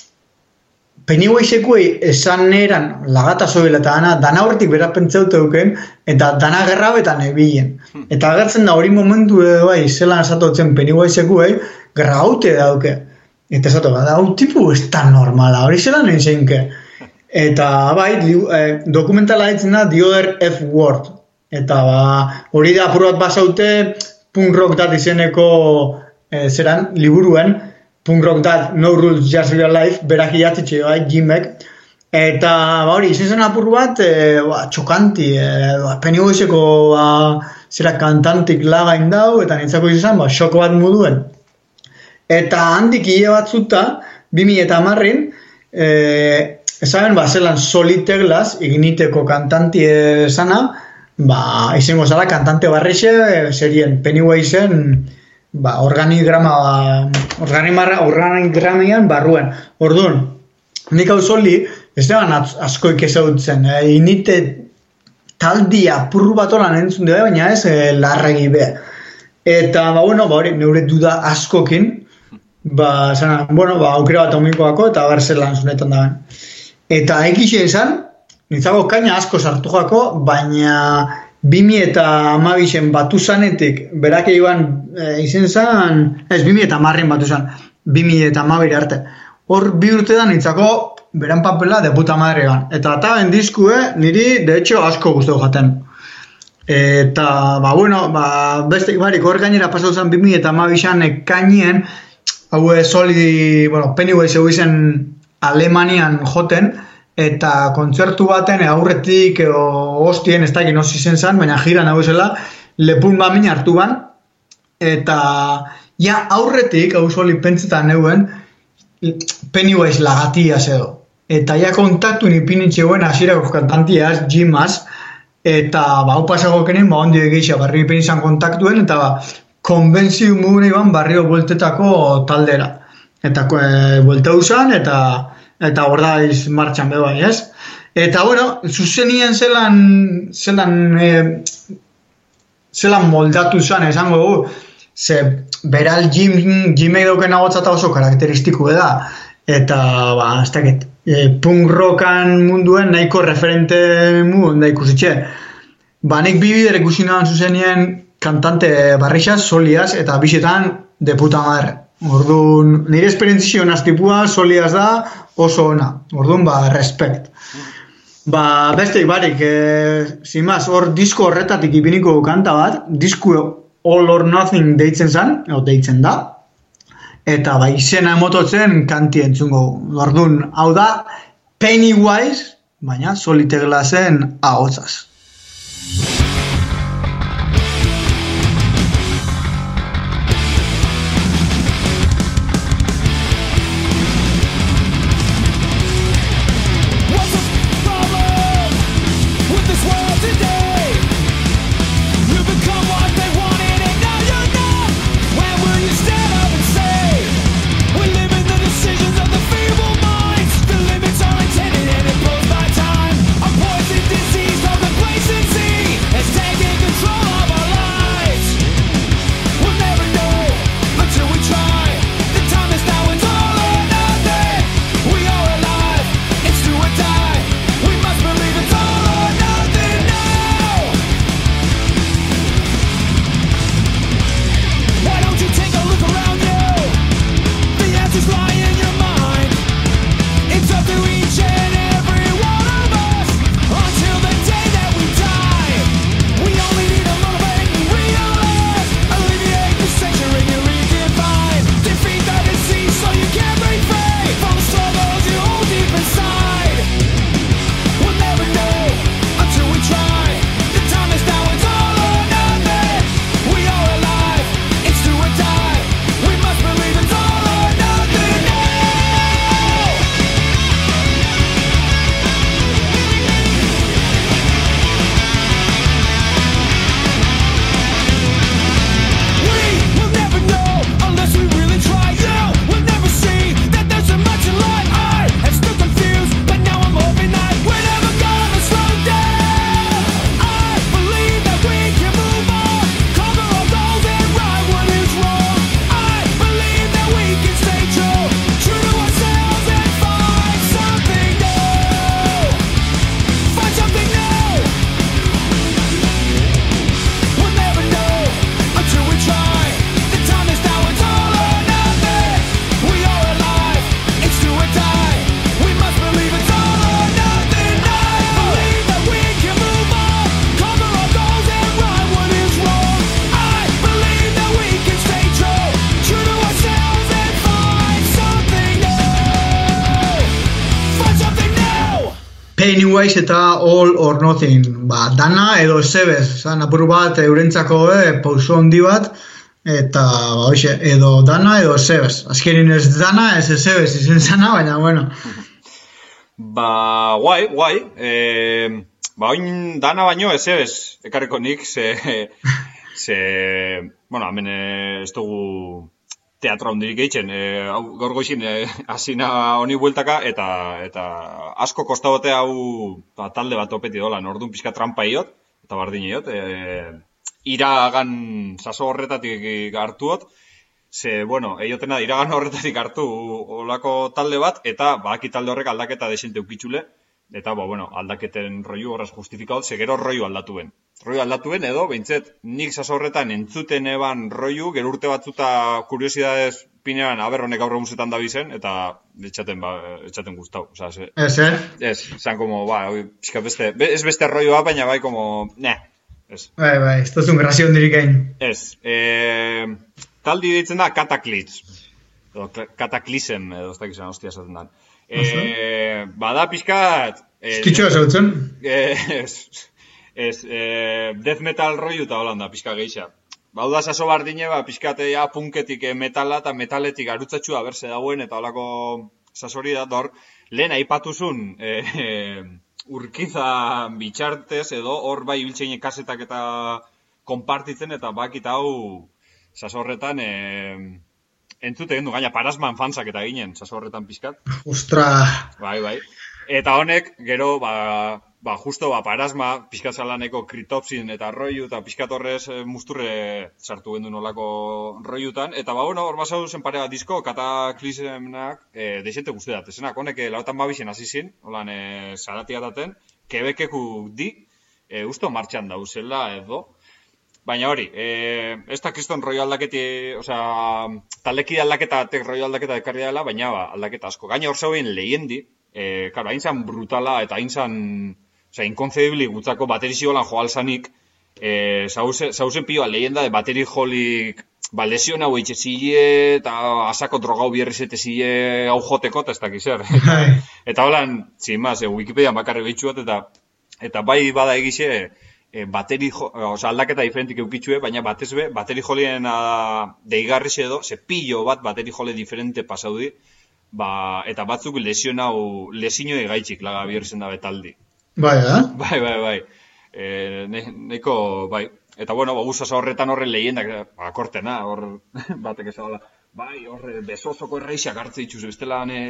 Pennywisekuei esan eran lagata zoela eta dana, dana horretik bera pentsaute duken, eta dana gerrabetan ebilen. Eta agertzen da hori momentu edo bai, zelan esatotzen Pennywisekuei, gerra haute dauke. Eta esatu, da, hau tipu ez da normala, hori zelan egin zeinke. Eta bai, eh, dokumentala ditzen da The Other F Word. Eta ba, hori da apur bat basaute punk rock dat izeneko eh, zeran, liburuen, punk rock dat, no rules, just real life, berak idatzitxe bai, Jimek. Eta ba, hori, izen zen apur bat, eh, ba, txokanti, eh, ba, Pennywiseko ba, zera kantantik lagain dau, eta nintzako izan, ba, xoko bat moduen. Eta handik hile batzuta, bi mila eta hamarrin, eh, esaben, ba, zelan Soliteglas, igniteko kantanti esana, ba, izango zala kantante barrixe, serien Pennywisen, ba, organigrama, organigrama, organigramian barruen. Orduan, nik hau soli, ez deban askoik ezautzen, e, inite taldia purru bat holan entzun dira, baina ez e, larregi be. Eta, ba, bueno, ba, hori, neure duda askokin, ba, zena, bueno, ba, aukera bat omikoako, eta berzelan zunetan daben. Eta egixe esan, nintzago kaina asko sartu jako, baina bimi eta amabixen batu zanetik, berak egiban e, izen zan, ez, bimi eta amarrin batu zan, bimi eta amabire arte. Hor bi urte da nintzako beran papela debuta madregan. Eta eta ben diskue, niri, de hecho, asko guztu jaten. Eta, ba, bueno, ba, beste barik hor gainera pasatu zen bimi eta amabixan ekainien, hau soli, bueno, Pennywise egu izen Alemanian joten, eta kontzertu baten aurretik edo hostien ez dakit nozi zen zan, baina jiran hau zela, lepun bamin hartu ban, eta ja aurretik, hau soli pentsetan neuen, Pennywise lagatia edo. Eta ja kontaktu nipinitxeuen hasierako kantantiaz, Jimas, eta ba, hau pasako kenen, ba, ondi egeixa, barri nipin izan kontaktuen, eta ba, konbentziu mugune iban barrio bueltetako taldera. Eta e, buelta usan, eta eta hor da iz martxan bebai, ez? Eta, bueno, zuzenien zelan, zelan, e, zelan moldatu zan, esango dugu, ze beral Jim, Jimek dauken agotzata oso karakteristiku da, eta, ba, ez dakit, e, punk rockan munduen nahiko referente munduen da ikusitxe. Ba, nik bi bider ikusi nahan zuzenien kantante barrixaz, soliaz, eta bisetan de puta madre. Orduan, nire esperientzio naztipua soliaz da oso ona. Orduan, ba, respect. Ba, beste barik, e, zimaz, hor disko horretatik ipiniko kanta bat, disko All or Nothing deitzen zan, o deitzen da, eta ba, izena emototzen kanti entzungo. Orduan, hau da, Pennywise, baina Soliteglasen ahotzaz. Decisions of the feeble minds, the limit Pennywise eta All or Nothing. Ba, dana edo zebez, zan apur bat eurentzako eh, pauso handi bat, eta ba, hoxe, edo dana edo zebez. Azkenin ez dana, ez zebez izen zana, baina, bueno. Ba, guai, guai. E, ba, oin dana baino ez zebez, ekarriko nik, ze, ze, bueno, hemen ez dugu teatro hondirik egiten, e, gaur goizin hasina honi bueltaka, eta eta asko kostabote hau ba, talde bat opeti dola, orduan pixka trampa iot, eta bardin iot, e, iragan saso horretatik hartuot, ze, bueno, eiotena iragan horretatik hartu olako talde bat, eta baki talde horrek aldaketa desente ukitxule, eta, ba, bueno, aldaketen roiu horraz justifikaut, ze gero roiu aldatu ben. Roiu aldatu ben, edo, behintzet, nik saso horretan entzuten eban roiu, gero urte batzuta kuriosidades pinean, aber honek aurre musetan da bizen, eta etxaten, ba, etxaten gustau. Osa, ze, Ez, eh? Ez, zan como, ba, pixka beste, ez beste roioa, baina bai, como, ne, ez. Bai, bai, ez duzun grazio hondirik egin. Ez, e, taldi deitzen da Cataclysm, edo Cataclysm, edo ez dakizan hostia esaten da. E, bada pixkat... E, Eskitxoa zautzen? Ez, ez, e, death metal roiu eta holanda, pixka geixa. Bau da saso bardine, ba, pixkatea punketik metala eta metaletik arutzatxua berse dauen, eta holako sasori da, dor, lehen aipatuzun e, e, urkiza bitxartez, edo hor bai ibiltzein kasetak eta konpartitzen, eta bakit hau saso horretan... E, entzute gendu, gaina Parasman fansak eta ginen, saso horretan pixkat. Ostra! Bai, bai. Eta honek, gero, ba, ba justo, ba, Parasma, pixkat zalaneko Cryptopsin eta roiu, eta pixkat horrez e, musturre sartu gendu nolako roiutan. Eta, ba, bueno, hor basau zen pare bat disko, Cataclysmenak, e, deixente guzti dat. Esenak, honek, e, lautan babizien hasi zin, holan, e, zaratia daten, kebekeku di, e, usto martxan dauzela edo. Baina hori, e, ez da kriston roio aldaketi, osea, taldeki aldaketa, tek roio aldaketa ekarri dela, baina ba, aldaketa asko. Gaina hor zegoen lehiendi, e, karo, hain zan brutala eta hain zan, osea, inkonzedibli gutzako baterizio lan joalzanik, e, zauzen pioa lehenda de bateri jolik, ba, lesion hau eitxezile eta asako drogau bierrizete zile hau joteko, eta ez dakiz zer. Eta holan, zimaz, e, Wikipedian bakarri behitxuat, eta, eta bai bada egize, E, bateri jo, oza, aldaketa diferentik eukitxue, baina batez be, bateri jolien deigarri edo, ze pillo bat bateri jole diferente pasaudi, ba, eta batzuk lesionau, lesino egaitxik laga bihurzen da betaldi. Bai, eh? Bai, bai, bai. E, ne, neko, bai. Eta bueno, ba, guzasa horretan horren lehiendak, ba, kortena, hor, batek ezagala, bai, horre, besosoko erreixak hartze dituz, bestela, ne,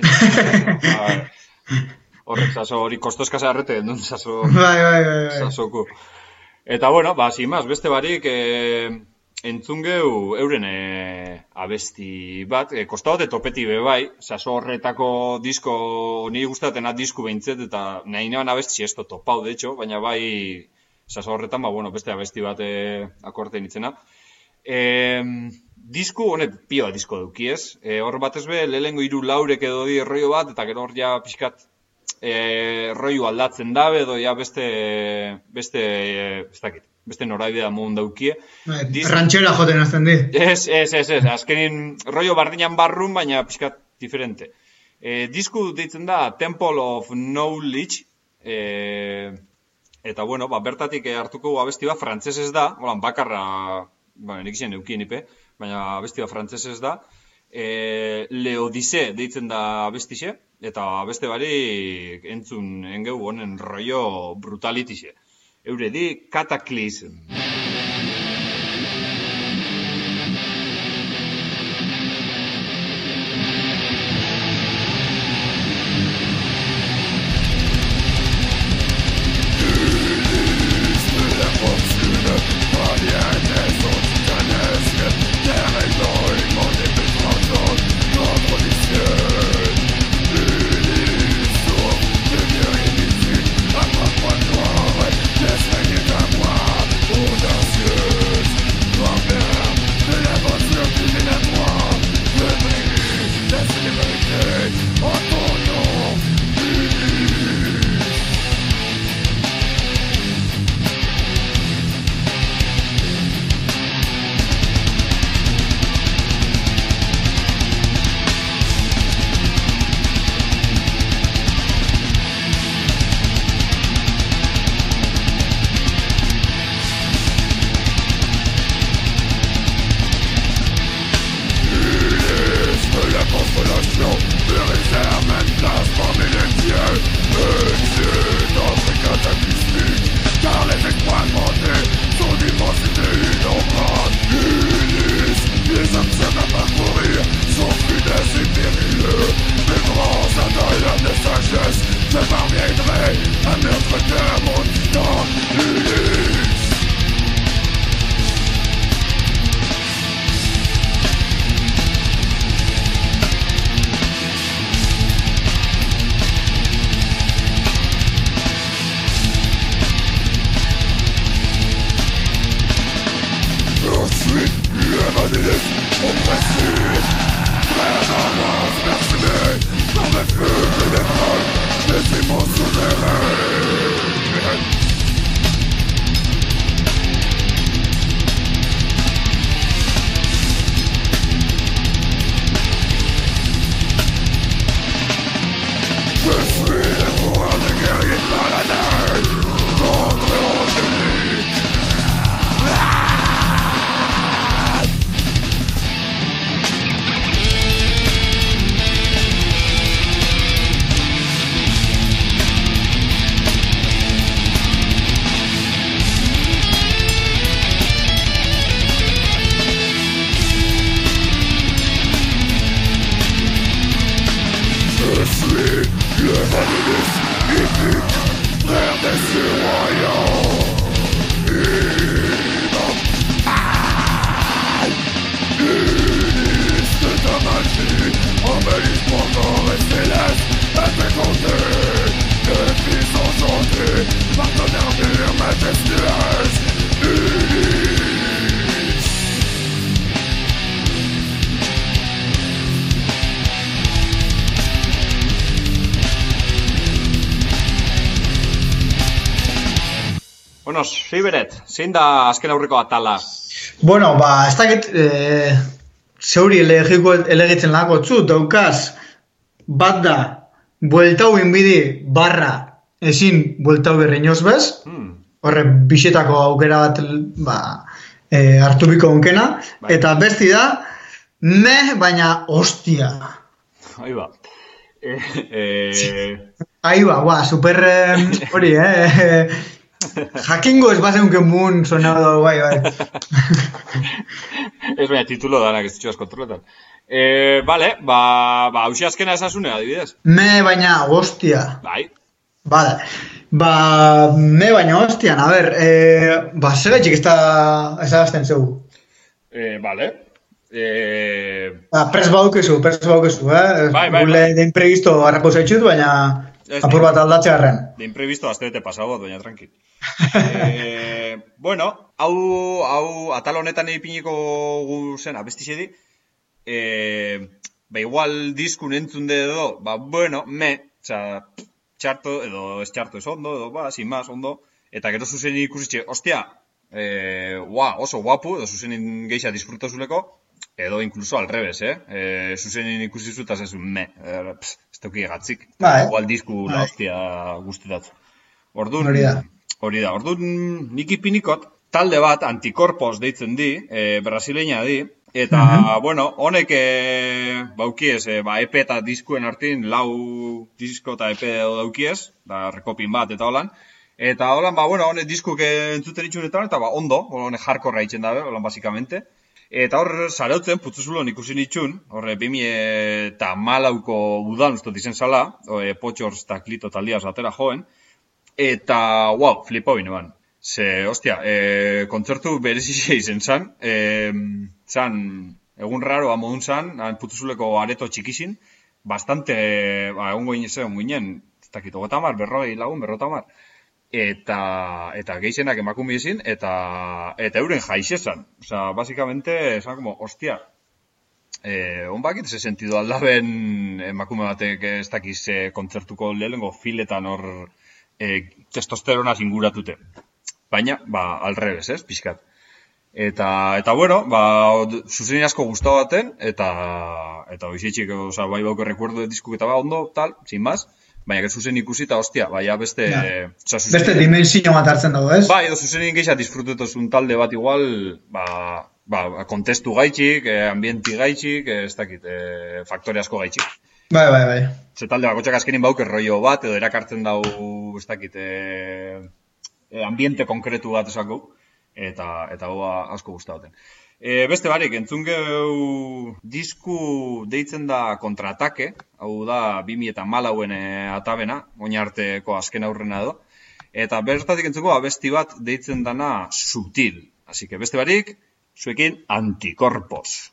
ba, horrek, zaso, hori kostoskasa errete, non, zaso, bai, bai, bai, bai. Zasoko. Eta, bueno, ba, zimaz, beste barik e, entzungeu euren e, abesti bat, e, kostabote topeti be bai, saso horretako disko, niri gustatena disku behintzet, eta nahi neban abesti esto topau, de hecho, baina bai, saso horretan, ba, bueno, beste abesti bat e, akorten itzena. E, disku, honet, pioa disko duki ez, e, hor batez be, lehengo hiru laurek edo di erroio bat, eta gero hor ja pixkat, E, roiu aldatzen dabe, edo ja beste, beste, e, ez dakit, beste noraidea modun daukie. Dis... Rantxera joten azten di. Ez, ez, ez, ez, azkenin roio bardinan barrun, baina pixkat diferente. E, disku deitzen da Temple of Knowledge, e, eta bueno, ba, bertatik hartuko abesti bat, frantzesez da, holan bakarra, ba, nik izan eukien ipe, baina abesti bat frantzesez da, e, Leodise deitzen da abestixe, eta beste bari entzun engeu honen rollo brutalitixe. Eure di Cataclysm. Oh, Bueno, Siberet, zein da azken aurreko atala? Bueno, ba, ez dakit, e, zeuri elegiko elegitzen lako txu, daukaz, bat da, bueltau inbidi barra ezin bueltau berreinoz bez, Hmm. horre bixetako aukera bat ba, e, hartu biko onkena, Bai. eta besti da, me baina hostia. Ahí ba. Eh, eh, Ahi ba, ba, super eh, hori, eh, jakingo ez bazen que mun sonado, bai, bai. Ez baina titulo danak ez ditxuaz kontroletan. Eh, vale, ba, ba, hausia azkena esasune, adibidez. Me baina hostia. Bai. Vale. Ba, me baina hostian, a ber, eh, ba, segaitxik ez da ezagazten zeu. Eh, vale. Eh, Ba, pres baukezu, pres baukezu, eh? Bai, bai, Gule bai. de imprevisto harrako zaitxut, baina Ez, apur bat aldatxe garren. de imprevisto aztebete pasago, baina tranquil. eh, bueno, hau, hau, atal honetan ipiniko guzen abestixedi, eh, ba, igual diskun entzunde edo, ba, bueno, me, oza, txarto, edo ez txarto ez ondo, edo, ba, sin más, ondo, eta gero zuzen ikusitxe, ostia, eh, ua, oso guapu, edo zuzen geixa disfrutozuleko, edo incluso al revés, eh? eh zuzen ikusi zutaz ez me, eh, pff, ez teuki gatzik. Bai. Igual disku Bai. la hostia guztitatzu. Orduan, Hori da. hori da, orduan nik ipinikot, talde bat antikorpos deitzen di, e, brasileña di, eta, Mhm. bueno, honek e, baukiez, e, ba, E P eta diskuen artin, lau disko eta E P daukiez, da, rekopin bat eta holan, eta holan, ba, bueno, honek diskuk entzuten itxunetan, eta ba, ondo, honek hardcore itzen dabe, holan, basikamente. Eta hor, zarautzen, putzuzulon ikusi nitxun, horre, bimi eta malauko udan ustot izen zala, e, potxorz eta klito taldiaz atera joen, eta, wow, flipau inoan. Ze, ostia, e, kontzertu berezizia izen zan, e, zan, egun raroa modun zan, han putzuzuleko areto txikizin, bastante, ba, egun goin egun ginen, ez dakit, ogotamar, berroi lagun, berrotamar, eta, eta geixenak emakume izin, eta, eta euren jaixezan. Osa, basikamente, esan como, ostia, eh, on bakit ze sentido aldaben emakume batek ez dakiz eh, kontzertuko lehenengo filetan hor eh, testosteronaz inguratute. Baina, ba, al revés, ez, pixkat. Eta, eta bueno, ba, zuzen asko gustatu baten, eta, eta hoizitxik, oza, bai bauko recuerdo de diskuk eta ba, ondo, tal, sin más, baina que zuzen ikusi eta, ostia, baina beste... Ja. eh, oza, zuzen, Beste dimensio bat hartzen dago, ez? bai, edo zuzen geixa disfrutetozun talde bat igual, ba, ba, kontestu gaitxik, eh, ambienti gaitxik, eh, ez dakit, eh, faktore asko gaitxik. Bai, bai, bai. Ze talde bakotxak azkenin bauk erroio bat, edo erakartzen dau, ez dakit, eh, eh, ambiente konkretu bat esako, eta, eta hau asko gustatzen. E, beste barik, entzun geu disku deitzen da Kontratake, hau da bi mila hamalau atabena, oina arteko azken aurrena edo, eta bertatik entzuko abesti bat deitzen dana Sutil. Así que beste barik, zuekin Antikorpos.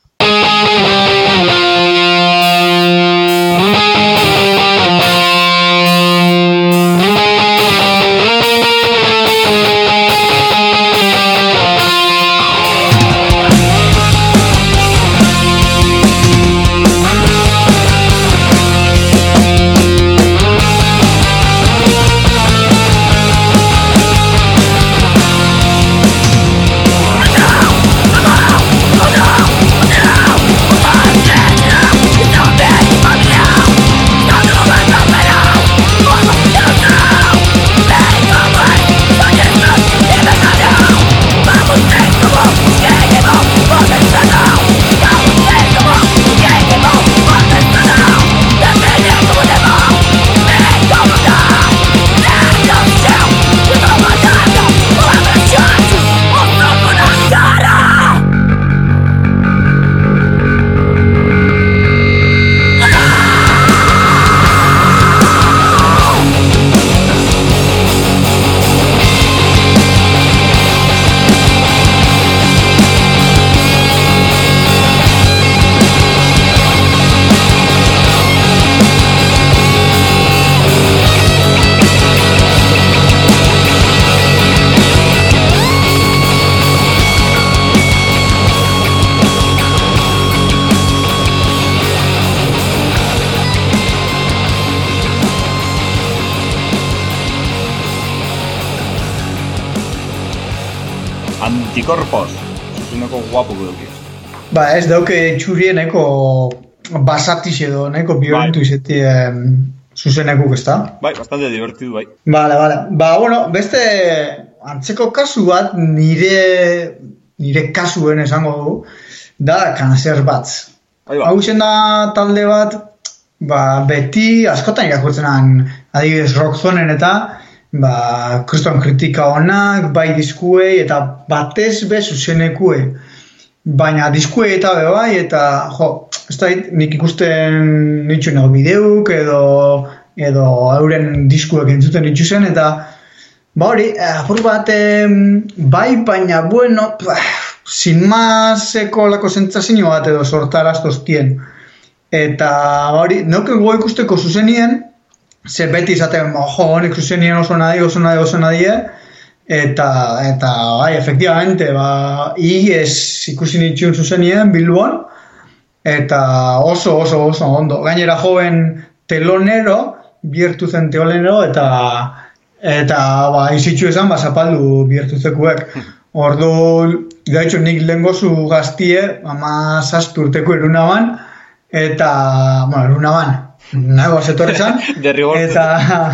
antikorpos, zuzuneko guapu dukiz. Ba, ez dauke txurie neko basatiz edo, neko violentu izetien zuzenekuk, ez da? Bai, bastante divertidu, bai. Bale, bale. Ba, bueno, beste antzeko kasu bat, nire, nire kasuen esango du, da Cancer Bats. Hau zen da talde bat, ba, beti askotan irakurtzenan adibidez rockzonen eta ba, kriston kritika honak, bai diskuei eta batez be zuzenekue. Baina diskuei eta be bai, eta jo, ez da nik ikusten nitxunego bideuk edo, edo euren diskuek entzuten nitxuzen, eta ba hori, apur bat bai, baina bueno, sin maseko lako zentzazio bat edo sortaraztoztien. Eta hori, noke gogo ikusteko zuzenien, ze beti izaten, jo, honek zuzenien oso nahi, oso nahi, oso nahi, eta, eta, bai, efectivamente, ba, ies ikusi nitxun zuzenien, Bilbon, eta oso, oso, oso ondo. Gainera joven telonero, biertu zen telonero, eta, eta, ba, izitxu esan, ba, zapaldu biertu zekuek. Ordu, da hecho, nik lehengozu gaztie, ama zaztu urteko erunaban, eta, bueno, erunaban, nago azetorrezan, eta,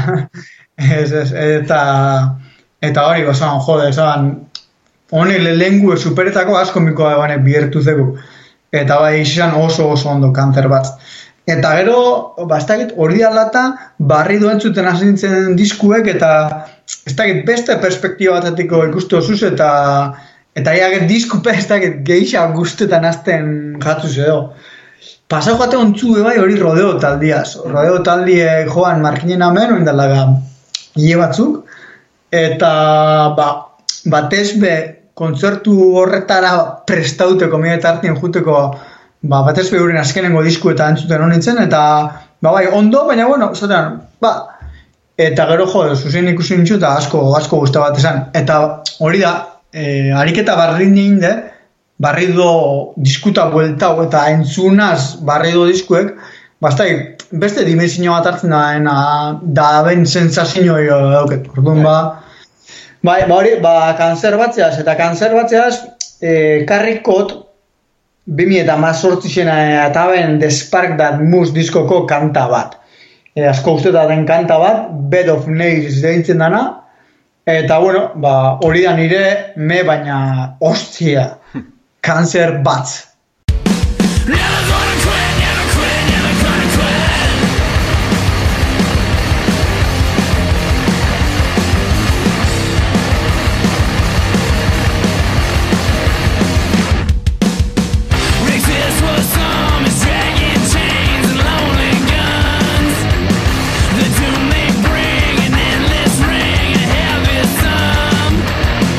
ez, ez, eta, eta hori, bazan, jode, zan, honek lehengu superetako asko mikoa ebanek biertu zeku, eta bai, izan oso oso ondo Cancer Bats. Eta gero, bastakit, hori alata, barri duen zuten asintzen diskuek, eta ez dakit beste perspektiba batatiko ikustu osuz, eta eta iaget diskupe ez dakit geixa guztetan azten jatzuz edo. Pasau jate ontzu bai hori rodeo taldiaz. Rodeo taldie joan markinen amen, oindalaga hile batzuk, eta ba, batez be kontzertu horretara prestauteko, mire tartien juteko, ba, batez be huren azkenengo disku eta entzuten honintzen, eta ba, bai, ondo, baina bueno, zaten, ba, eta gero jo, zuzen ikusi nintxu eta asko, asko guzti bat esan. Eta hori da, e, ariketa barri ninde, barri do diskuta bueltau eta entzunaz barri do diskuek, bastai, beste dimensio bat hartzen da, da ben sensazio dauket. Orduan ba, bai, ba hori, ba, Cancer Batzeaz, eta Cancer Batzeaz, e, karrikot, bi mila hemezortzia eta ben The Spark That Moves diskoko kanta bat. E, asko ustetaten kanta bat, Bed of Nails deitzen dana, eta bueno, ba, hori da nire me baina ostia, Cancer Bats.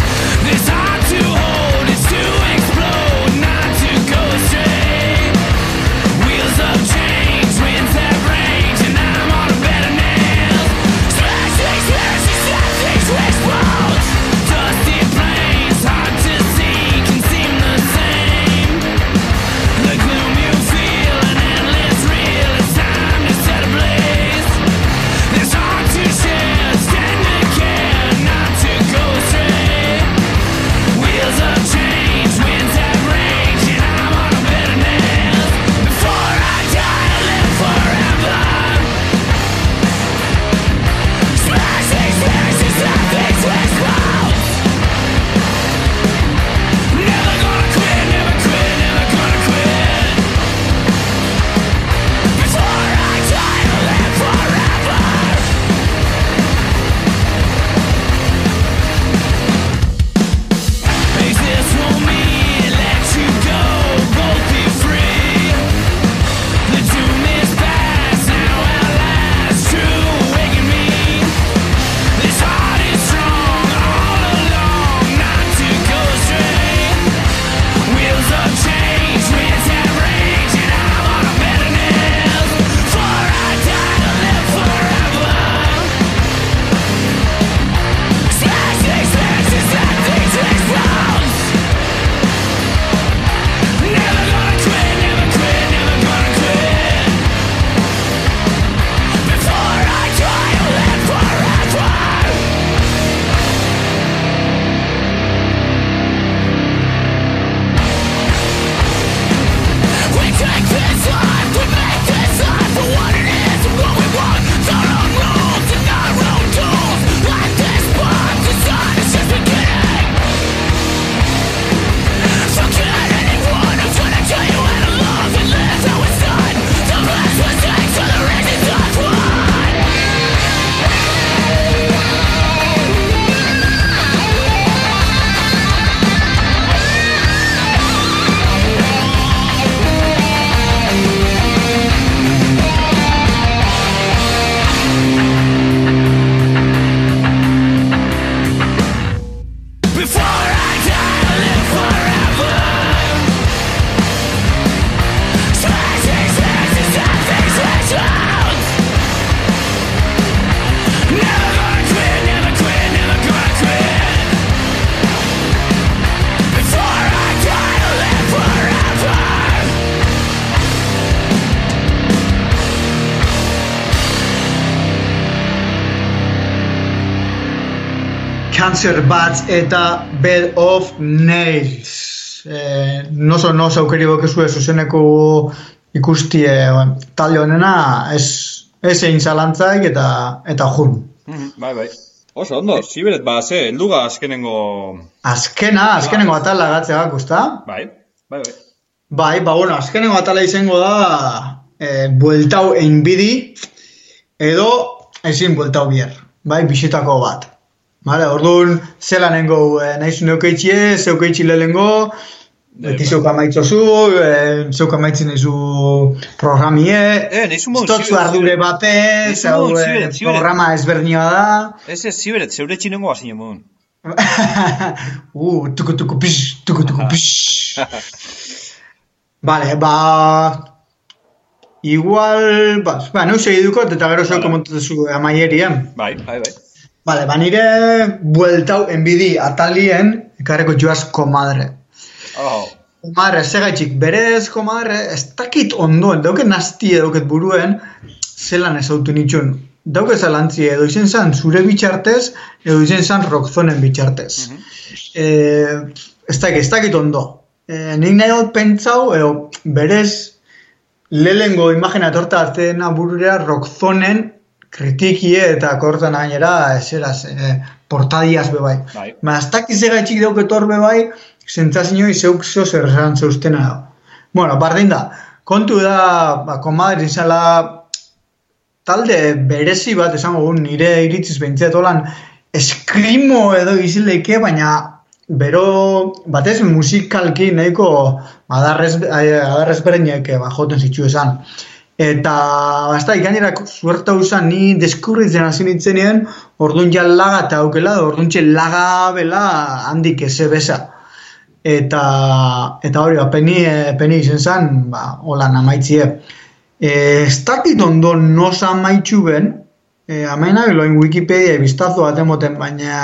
This heart to hold, it's to explode, not to go astray. Cancer Bats eta Bed of Nails. Eh, noso noso aukeri bokezue zuzeneko ikustie talde honena, ez ez egin zalantzaik eta eta jun. Mm, bai, bai. Oso, ondo, ziberet, ba, ze, helduga azkenengo... Azkena, azkenengo atala gatzea gusta. Bai, bai, bai. Bai, ba, bueno, azkenengo atala izango da eh, bueltau einbidi edo ezin bueltau bier, bai, bisitako bat. Vale, orduan, zelanengo eh, nahizu neukeitxie, zeukeitxi lehengo, beti zeuka maitzozu, eh, zeuka maitzen ezu programie, Eh, nahizu mon, stotzu ardure bate, zeu eh, programa ezberdina da. Ez ez, ziberet, zeure txinengo bazinen mon. uh, tuku tuku pish, tuku tuku pish. Vale, ba... Igual, ba, ba neu segi dukot, eta gero zeu komentatzu amaierien. Bai, bai, bai. Vale, ba nire bueltau enbidi atalien, ekarreko joaz komadre. Oh. Komadre, segaitxik, berez komadre, ez dakit ondoen, dauket nastie dauket buruen, zelan ez autu nitxun. Dauket zalantzi, edo izen zan zure bitxartez, edo izen zan rockzonen bitxartez. Mm-hmm. e, ez dakit, ez dakit ondo. E, nik nahi dut pentsau, edo berez, lehengo imagina torta aztena burura rockzonen kritikie eta kortan gainera eseraz, e, portadiaz bebai. Bai. Ma, ez dakit zegaitxik dauket hor bebai, zentzazinoi zeuk zo zer esan zeustena da. Bueno, bardin da, kontu da, ba, komadre izala talde berezi bat, esango gun, nire iritziz behintzat holan, eskrimo edo izileike, baina bero, batez musikalki nahiko adarrez, adarrez bereinek ba, joten zitzu esan. Eta, basta, ikanera suerta usan, ni deskurritzen hasi nintzenien, orduan ja laga eta aukela, orduan txe laga bela handik eze besa. Eta, eta hori, peni, peni izen zen, ba, holan amaitzie. E, ez dakit ondo nos amaitxu ben, e, amaina beloin Wikipedia biztazo bat emoten, baina,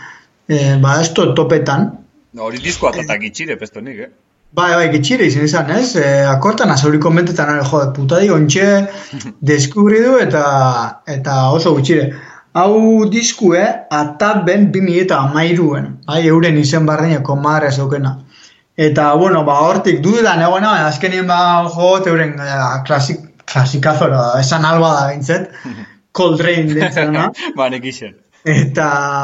e, ba, ez to topetan. No, hori diskoa tatak itxire, pesto nik, eh? Bai, bai, gitxire izan izan, ez? E, akortan azori konbentetan, jode, putadi ontxe deskubri du eta, eta oso gutxire. Hau diskue, ataben bimi eta amairuen, bai, euren izen bardineko komadre zeukena. Eta, bueno, ba, hortik dudan egoena, azkenien ba, jot, euren klasik, klasikazora, esan alba da bintzet, Coltrane dintzena. Ba, nek isen. Eta,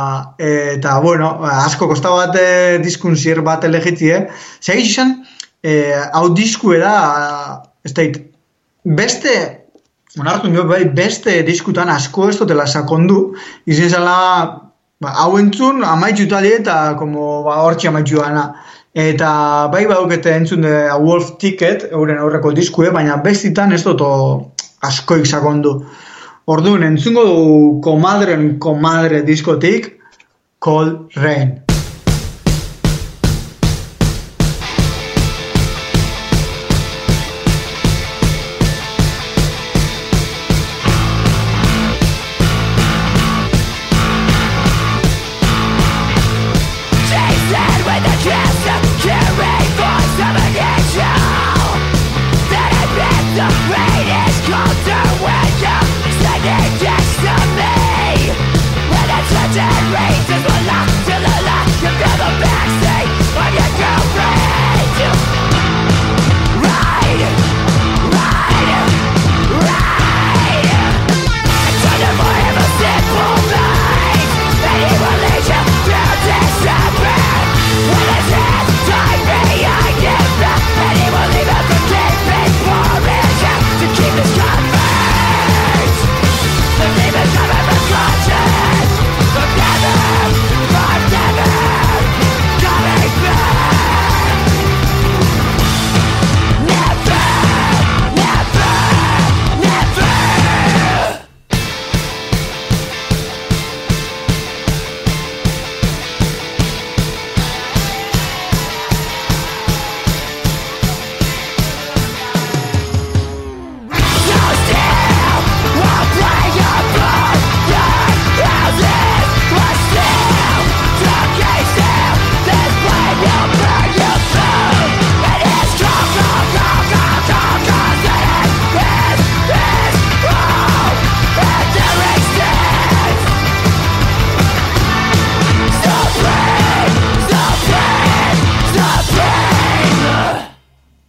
eta, bueno, asko kosta bat e, diskunzier bat elegitzie. Segitz izan, e, hau diskue da, ez dait, beste, onartu nio, bai, beste diskutan asko ez dutela sakondu, izin zela, ba, hau entzun, amaitxu tali eta, como, ba, hortxe amaitxu gana. Eta, bai, badukete entzun de Wolf Ticket, euren aurreko diskue, baina bestitan ez dut askoik sakondu. Orduan, entzungo du komadren komadre diskotik, Cold Rain. Dead races were locked to the light.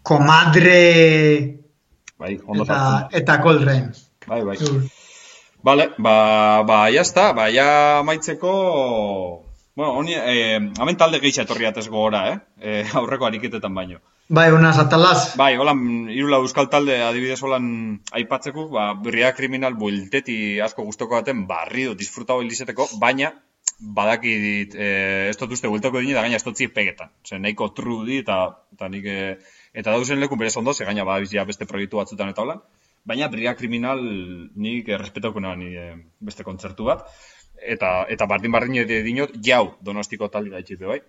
Comadre Bai, ondo eta, sartzen. eta Coltrane. Bai, bai. Vale, ba, ba, ya está, ba, ya maitzeko... Bueno, honi, eh, hamen talde geisha etorriatez gogora, eh? eh? Aurreko ariketetan baino. Bai, unaz atalaz. Bai, holan, irula euskal talde adibidez holan aipatzeko, ba, Birria Kriminal buelteti asko gustoko baten barri dut disfrutau elizeteko, baina badaki dit, eh, ez dut uste bueltako dini, da gaina ez dut pegetan. Zer, nahiko tru di, eta, eta nik, eh, eta dauzen lekun berez ondo, ze gaina badabizia beste proiektu batzutan eta holan. Baina Birria Kriminal nik errespetauko nahi eh, beste kontzertu bat. Eta, eta bardin-bardin edo dinot, jau Donostiko talde gaitxipe, bai?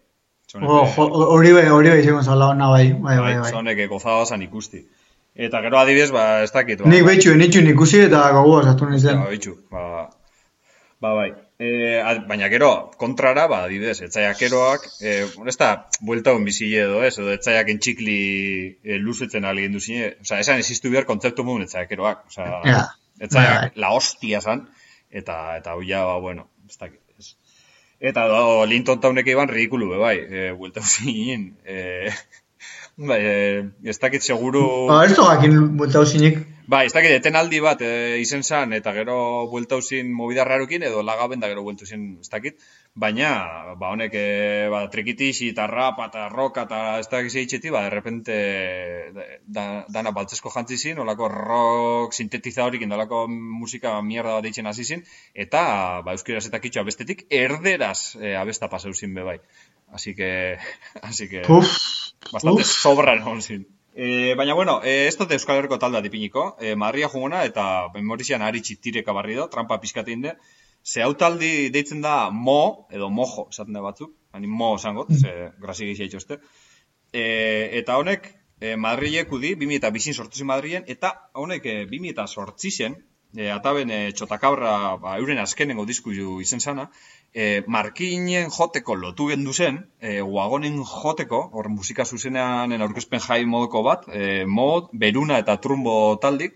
Hori bai, hori bai, zegoen zala hona, bai, bai, bai, bai. Zonek gozabazan ikusti. Eta gero adibidez, ba, ez dakit. Ba, nik behitxu, nitxu ikusi eta gogoa zatu nintzen. Ja, behitxu, ba, ba, bai. E, baina gero, kontrara, ba, adibidez, etxaiakeroak, e, ez da, buelta hon bizile edo ez, edo etxaiak entxikli e, luzetzen alegin duzine, oza, esan existu behar kontzeptu modun etxaiakeroak, oza, ja, etxaiak bai, bai. la hostia zan, eta, eta huia, ba, bueno, ez dakit. Eta da, Linton Townek iban ridikulu, be, bai, e, buelta huzin, e, bai, e, ez dakit seguru... Ba, ez togakin buelta huzinik. Bai, ez dakit, etenaldi bat e, izen zan, eta gero buelta huzin mobidarrarukin, edo lagaben da gero buelta huzin, ez dakit, baina, ba, honek, e, ba, trikitixi, eta rap, eta rock, eta ez dakit zeitxeti, ba, derrepente, da, dana baltzesko jantzizin, olako rock sintetizadorik, olako musika mierda bat eitzen hasi zin, eta, ba, euskiraz eta kitxoa bestetik, erderaz e, abesta pasau zin be bai. Así que, así que, Uf, bastante uf. sobran hon zin. E, baina, bueno, e, ez dut Euskal Herriko talda dipiniko, e, Madria jugona eta memorizian ari txitireka barri do, trampa pizkatein de, ze hau taldi deitzen da mo, edo mojo, esaten da batzuk, hani mo esangot, ze grasi gizia itxoste, e, eta honek, e, Madrileko di, bimi eta bizin sortu zen Madrilen, eta honek e, bimi eta sortzisen, e, ataben e, txotakabra, ba, euren azkenengo disku izen sana, e, markinen joteko lotu gendu zen, e, guagonen joteko, hor musika zuzenean aurkezpen jai modoko bat, e, mod, beruna eta trumbo taldik,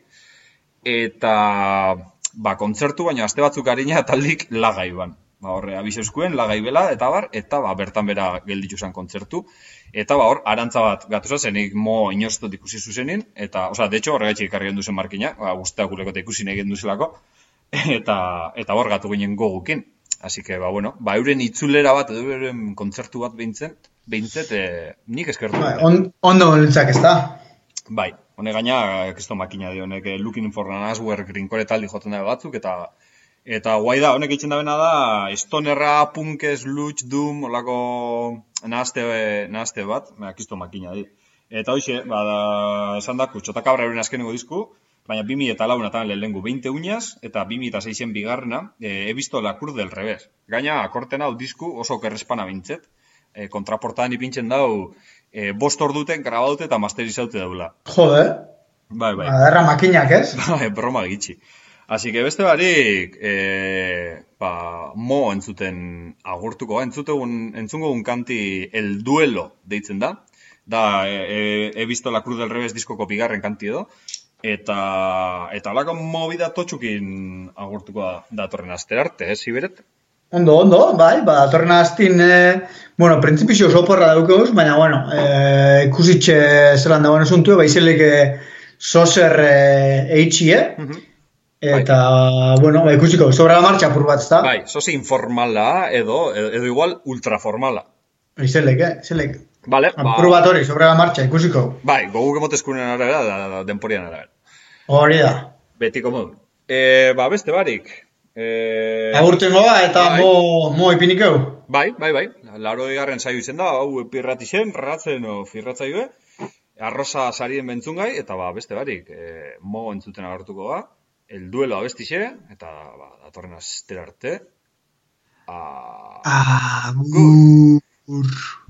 eta ba, kontzertu, baina aste batzuk harina taldik lagai ban. Ba, horre, abizeuskuen, lagai bela, eta bar, eta ba, bertan bera gelditu zen kontzertu, eta ba, hor, arantza bat gatuza zenik mo inostot ikusi zuzenin, eta, osea, de hecho, horregaitxik ikarri gendu zen markina, ba, guzteak guleko eta ikusi nahi gendu zelako, eta, eta hor gatu ginen gogukin. Así que, ba, bueno, ba, euren itzulera bat, edo euren kontzertu bat behintzen, behintzet, eh, nik eskertu. Bai, on, ondo nintzak ez da. Bai, hone gaina, kisto makina di, honek, eh, Looking for an Answer grinkore taldi joten da batzuk, eta eta guai da, honek eitzen da bena da, stonerra, punkes, luch, doom, olako nahazte, nahazte bat, kisto makina di. Eta hoxe, ba, da, esan da, kutxotakabra euren azkenengo disku, baina bi mila eta laun atan lehenengo veinte uñas, eta bi mila eta seisen bigarrena, e, he visto la cruz del revés. Gaina, akorten hau disku oso kerrespana bintzet, e, kontraportadan ipintzen dau, e, bost orduten, grabaute eta masterizaute daula. Jode, Bai, bai. aderra makinak ez? Bai, broma gitxi. Así que beste barik, e, ba, mo entzuten agurtuko, entzutegun, entzungo un kanti El Duelo deitzen da, da, e, he visto la cruz del revés diskoko bigarren kanti edo, eta, eta alako movida totxukin agurtuko da, datorren astera arte, eh, Siberet? Ondo, ondo, bai, ba, datorren astin, eh, bueno, printzipizio oso porra daukeuz, baina, bueno, eh, ikusitxe zelan dagoen esuntu, baizelik eh, sozer eh, eitxie, eta, bueno, ba, ikusiko, sobra la marcha apur bat, ezta? Bai, soze informala edo, edo, edo igual ultraformala. Izelek, eh, izelek. Vale, ba... Apur bat hori, sobre la marcha, ikusiko. Bai, goguk emotezkunen arabera, da, da, denporian arabera. Hori da. Betiko modu. E, ba, beste barik. E... Agurtengo da, eta bai. mo, mo ipinikeu. Bai, bai, bai. Laro egarren saio izen da, hau pirratixen, ratzen o firratzaioe. Arroza sarien bentzungai, eta ba, beste barik. E, mo entzuten agartuko da. El Duelo abestixe, eta ba, datorren astera arte. Ah... Agur.